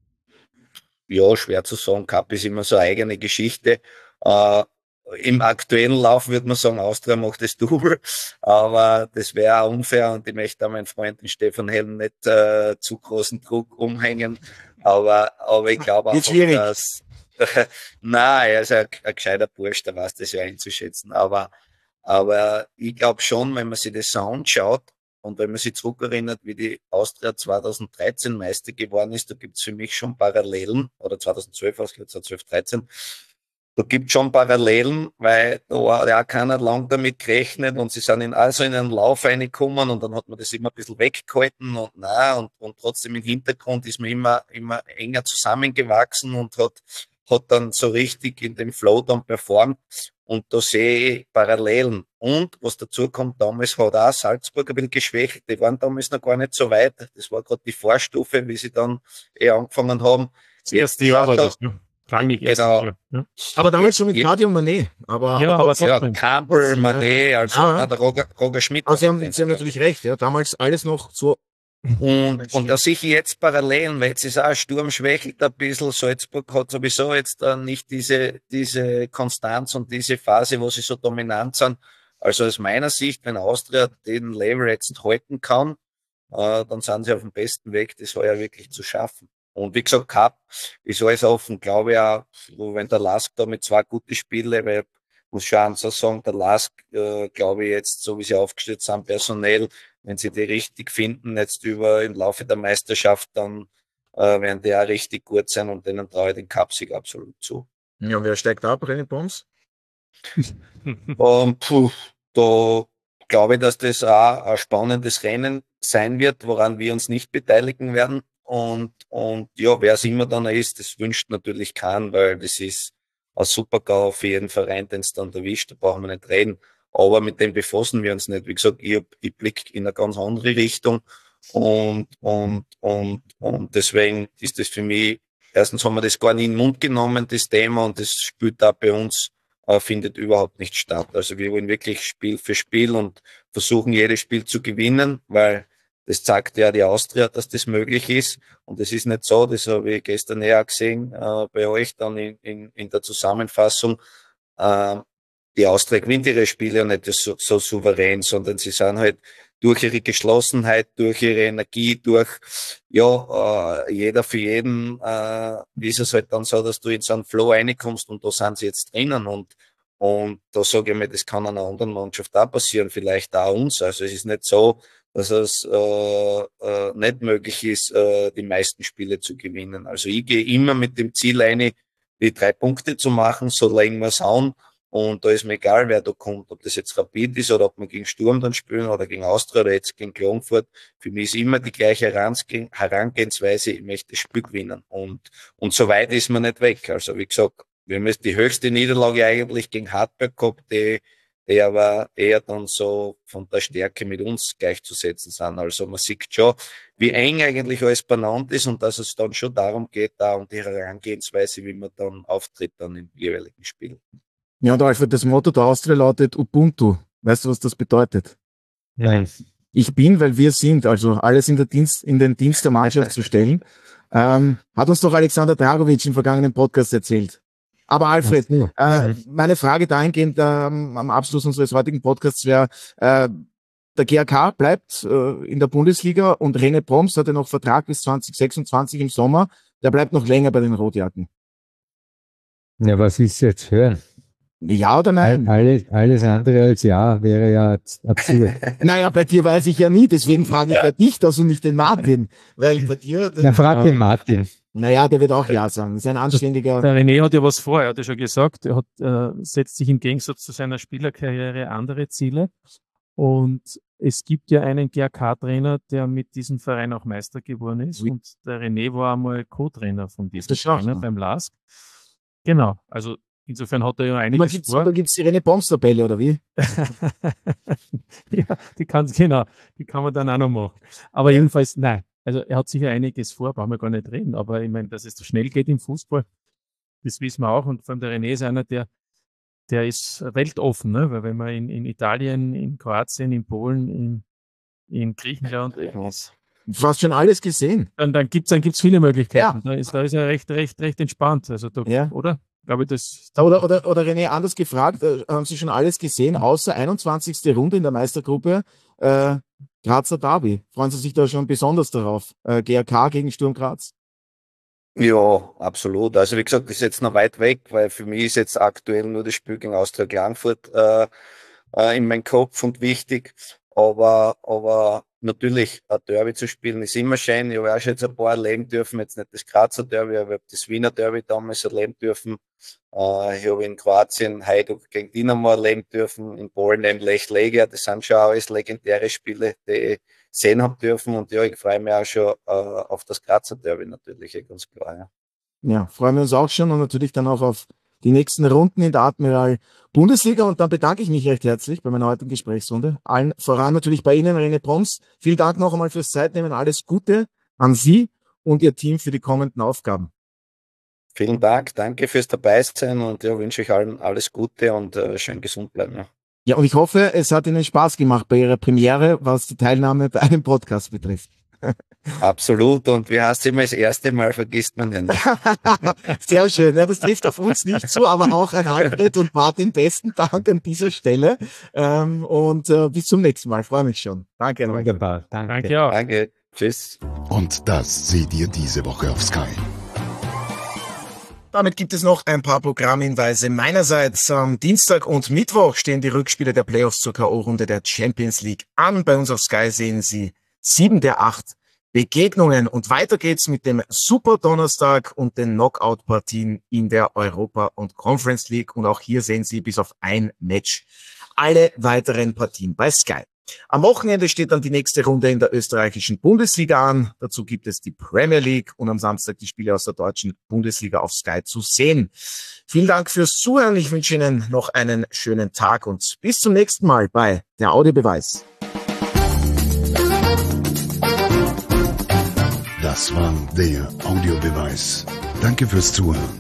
Ja, schwer zu sagen. Cup ist immer so eine eigene Geschichte. Äh, Im aktuellen Lauf würde man sagen, Austria macht das Double, aber das wäre auch unfair und ich möchte da meinen Freund den Stefan Helm nicht äh, zu großen Druck umhängen. Aber, aber ich glaube auch, dass, nein, er ist ein, ein gescheiter Bursch, der weiß das ja einzuschätzen. Aber, aber ich glaube schon, wenn man sich das so anschaut und wenn man sich zurückerinnert, wie die Austria zweitausenddreizehn Meister geworden ist, da gibt es für mich schon Parallelen, oder zweitausendzwölf, zweitausendzwölf, dreizehn, da gibt es schon Parallelen, weil da war ja keiner lang damit gerechnet und sie sind in, also in einen Lauf reingekommen und dann hat man das immer ein bisschen weggehalten und na und, und trotzdem im Hintergrund ist man immer, immer enger zusammengewachsen und hat, hat dann so richtig in dem Flow dann performt und da sehe ich Parallelen. Und was dazu kommt, damals hat auch Salzburg ein bisschen geschwächt, die waren damals noch gar nicht so weit, das war gerade die Vorstufe, wie sie dann eh angefangen haben. Das erste Jahr war das, ne? Rangig Genau. Ja. Aber damals schon mit Claudio Manet. Aber, Ja, aber Ja, trotzdem. Campbell, Manet, also Ja. ah, der Roger, Roger Schmidt. aber Sie haben, Sie haben natürlich recht, ja. Damals alles noch so. Und, und da sehe ich jetzt Parallelen, weil jetzt ist auch Sturm schwächelt ein bisschen. Salzburg hat sowieso jetzt äh, nicht diese, diese Konstanz und diese Phase, wo sie so dominant sind. Also aus meiner Sicht, wenn Austria den Level jetzt halten kann, äh, dann sind sie auf dem besten Weg, das heuer wirklich zu schaffen. Und wie gesagt, Cup ist alles offen, glaube ich auch, wenn der Lask da mit zwei gute Spiele, weil ich muss schon so sagen, der Lask, äh, glaube ich jetzt, so wie sie aufgestellt sind, personell, wenn sie die richtig finden, jetzt über im Laufe der Meisterschaft, dann äh, werden die auch richtig gut sein und denen traue ich den Cupsieg absolut zu. Ja, wer steigt ab? René Boms? Und puh, da glaube ich, dass das auch ein spannendes Rennen sein wird, woran wir uns nicht beteiligen werden. Und, und ja, wer es immer dann ist, das wünscht natürlich keinen, weil das ist ein Super-GAU für jeden Verein, den es dann erwischt, da brauchen wir nicht reden. Aber mit dem befassen wir uns nicht. Wie gesagt, ich, ich blicke in eine ganz andere Richtung und, und, und, und deswegen ist das für mich, erstens haben wir das gar nicht in den Mund genommen, das Thema, und das spielt da bei uns, äh, findet überhaupt nicht statt. Also wir wollen wirklich Spiel für Spiel und versuchen, jedes Spiel zu gewinnen, weil das zeigt ja die Austria, dass das möglich ist. Und es ist nicht so, das habe ich gestern eher gesehen, äh, bei euch dann in, in, in der Zusammenfassung, äh, die Austria gewinnt ihre Spiele ja nicht so, so souverän, sondern sie sind halt durch ihre Geschlossenheit, durch ihre Energie, durch, ja, äh, jeder für jeden, äh, ist es halt dann so, dass du in so einen Flow reinkommst und da sind sie jetzt drinnen und, und da sage ich mir, das kann einer anderen Mannschaft auch passieren, vielleicht auch uns. Also es ist nicht so, dass es äh, äh, nicht möglich ist, äh, die meisten Spiele zu gewinnen. Also ich gehe immer mit dem Ziel ein, die drei Punkte zu machen, so legen wir es an. Und da ist mir egal, wer da kommt, ob das jetzt Rapid ist oder ob wir gegen Sturm dann spielen oder gegen Austria oder jetzt gegen Klagenfurt. Für mich ist immer die gleiche Herangehensweise, ich möchte das Spiel gewinnen. Und, und so weit ist man nicht weg. Also wie gesagt, wir haben jetzt die höchste Niederlage eigentlich gegen Hartberg gehabt, die, die aber eher dann so von der Stärke mit uns gleichzusetzen sind. Also man sieht schon, wie eng eigentlich alles benannt ist und dass es dann schon darum geht, da um die Herangehensweise, wie man dann auftritt dann im jeweiligen Spiel. Ja, und Alfred, das Motto der Austria lautet Ubuntu. Weißt du, was das bedeutet? Nein. Ich bin, weil wir sind, also alles in, der Dienst, in den Dienst der Mannschaft zu stellen. Ähm, hat uns doch Alexander Dragovic im vergangenen Podcast erzählt. Aber Alfred, äh, meine Frage dahingehend ähm, am Abschluss unseres heutigen Podcasts wäre, äh, der G A K bleibt äh, in der Bundesliga und René Proms hatte noch Vertrag bis zwanzig sechsundzwanzig im Sommer. Der bleibt noch länger bei den Rotjacken. Ja, was willst du jetzt hören? Ja oder nein? Alles, alles andere als ja wäre ja absurd. Naja, bei dir weiß ich ja nie, deswegen frage ich ja dich das und nicht den Martin. Weil bei dir... Na, frag den Martin. Naja, der wird auch ja sagen. Das ist ein anständiger... Der René hat ja was vor, er hat ja schon gesagt, er hat, äh, setzt sich im Gegensatz zu seiner Spielerkarriere andere Ziele. Und es gibt ja einen G A K-Trainer, der mit diesem Verein auch Meister geworden ist. Oui. Und der René war einmal Co-Trainer von diesem Das schaffst Trainer du. beim L A S K. Genau, also insofern hat er ja Da einiges gibt's, vor. da gibt's die René-Bombs-Tabelle, oder wie? Ja, die kann, genau, die kann man dann auch noch machen. Aber jedenfalls, nein. Also er hat sicher einiges vor, brauchen wir gar nicht reden. Aber ich meine, dass es so schnell geht im Fußball, das wissen wir auch. Und vor allem der René ist einer, der, der ist weltoffen, ne? Weil wenn man in, in Italien, in Kroatien, in Polen, in, in Griechenland, Du hast schon alles gesehen. dann, dann gibt's dann gibt's viele Möglichkeiten. Da ist, da ist er recht, recht, recht entspannt. Also da, Ja. oder? Ich glaube, das, Oder, oder, oder René, anders gefragt, äh, haben Sie schon alles gesehen, außer einundzwanzigste Runde in der Meistergruppe, äh, Grazer Derby. Freuen Sie sich da schon besonders darauf? Äh, G A K gegen Sturm Graz? Ja, absolut. Also wie gesagt, das ist jetzt noch weit weg, weil für mich ist jetzt aktuell nur das Spiel gegen Austria Klagenfurt äh, äh, in meinem Kopf und wichtig. Aber, aber natürlich, ein Derby zu spielen ist immer schön. Ich habe auch schon jetzt ein paar erleben dürfen, jetzt nicht das Grazer Derby, aber ich habe das Wiener Derby damals erleben dürfen. Äh, ich habe in Kroatien Hajduk gegen Dynamo erleben dürfen, in Polen eben Lech Legia. Das sind schon alles legendäre Spiele, die ich sehen habe dürfen. Und ja, ich freue mich auch schon äh, auf das Grazer Derby natürlich, ganz klar. Ja. Ja, freuen wir uns auch schon und natürlich dann auch auf die nächsten Runden in der Admiral Bundesliga. Und dann bedanke ich mich recht herzlich bei meiner heutigen Gesprächsrunde. Allen voran natürlich bei Ihnen, René Broms. Vielen Dank noch einmal fürs Zeitnehmen. Alles Gute an Sie und Ihr Team für die kommenden Aufgaben. Vielen Dank, danke fürs Dabeisein und ja, wünsche ich allen alles Gute und äh, schön gesund bleiben. Ja. Ja, und ich hoffe, es hat Ihnen Spaß gemacht bei Ihrer Premiere, was die Teilnahme bei einem Podcast betrifft. Absolut. Und wie heißt es immer, das erste Mal vergisst man den. Sehr schön. Ja, das trifft auf uns nicht zu, aber auch an Alfred und Martin. Besten Dank an dieser Stelle. Ähm, und äh, bis zum nächsten Mal. Freue mich schon. Danke. Wunderbar. Danke. danke auch. Danke. Tschüss. Und das seht ihr diese Woche auf Sky. Damit gibt es noch ein paar Programmhinweise meinerseits. Am Dienstag und Mittwoch stehen die Rückspiele der Playoffs zur K O-Runde der Champions League an. Bei uns auf Sky sehen Sie sieben der acht Begegnungen. Und weiter geht's mit dem Super Donnerstag und den Knockout-Partien in der Europa- und Conference League. Und auch hier sehen Sie bis auf ein Match alle weiteren Partien bei Sky. Am Wochenende steht dann die nächste Runde in der österreichischen Bundesliga an. Dazu gibt es die Premier League und am Samstag die Spiele aus der deutschen Bundesliga auf Sky zu sehen. Vielen Dank fürs Zuhören. Ich wünsche Ihnen noch einen schönen Tag und bis zum nächsten Mal bei der Audiobeweis. Das war der Audiobeweis. Danke fürs Zuhören.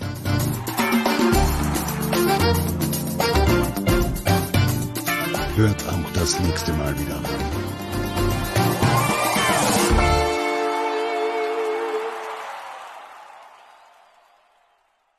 Hört auch das nächste Mal wieder rein.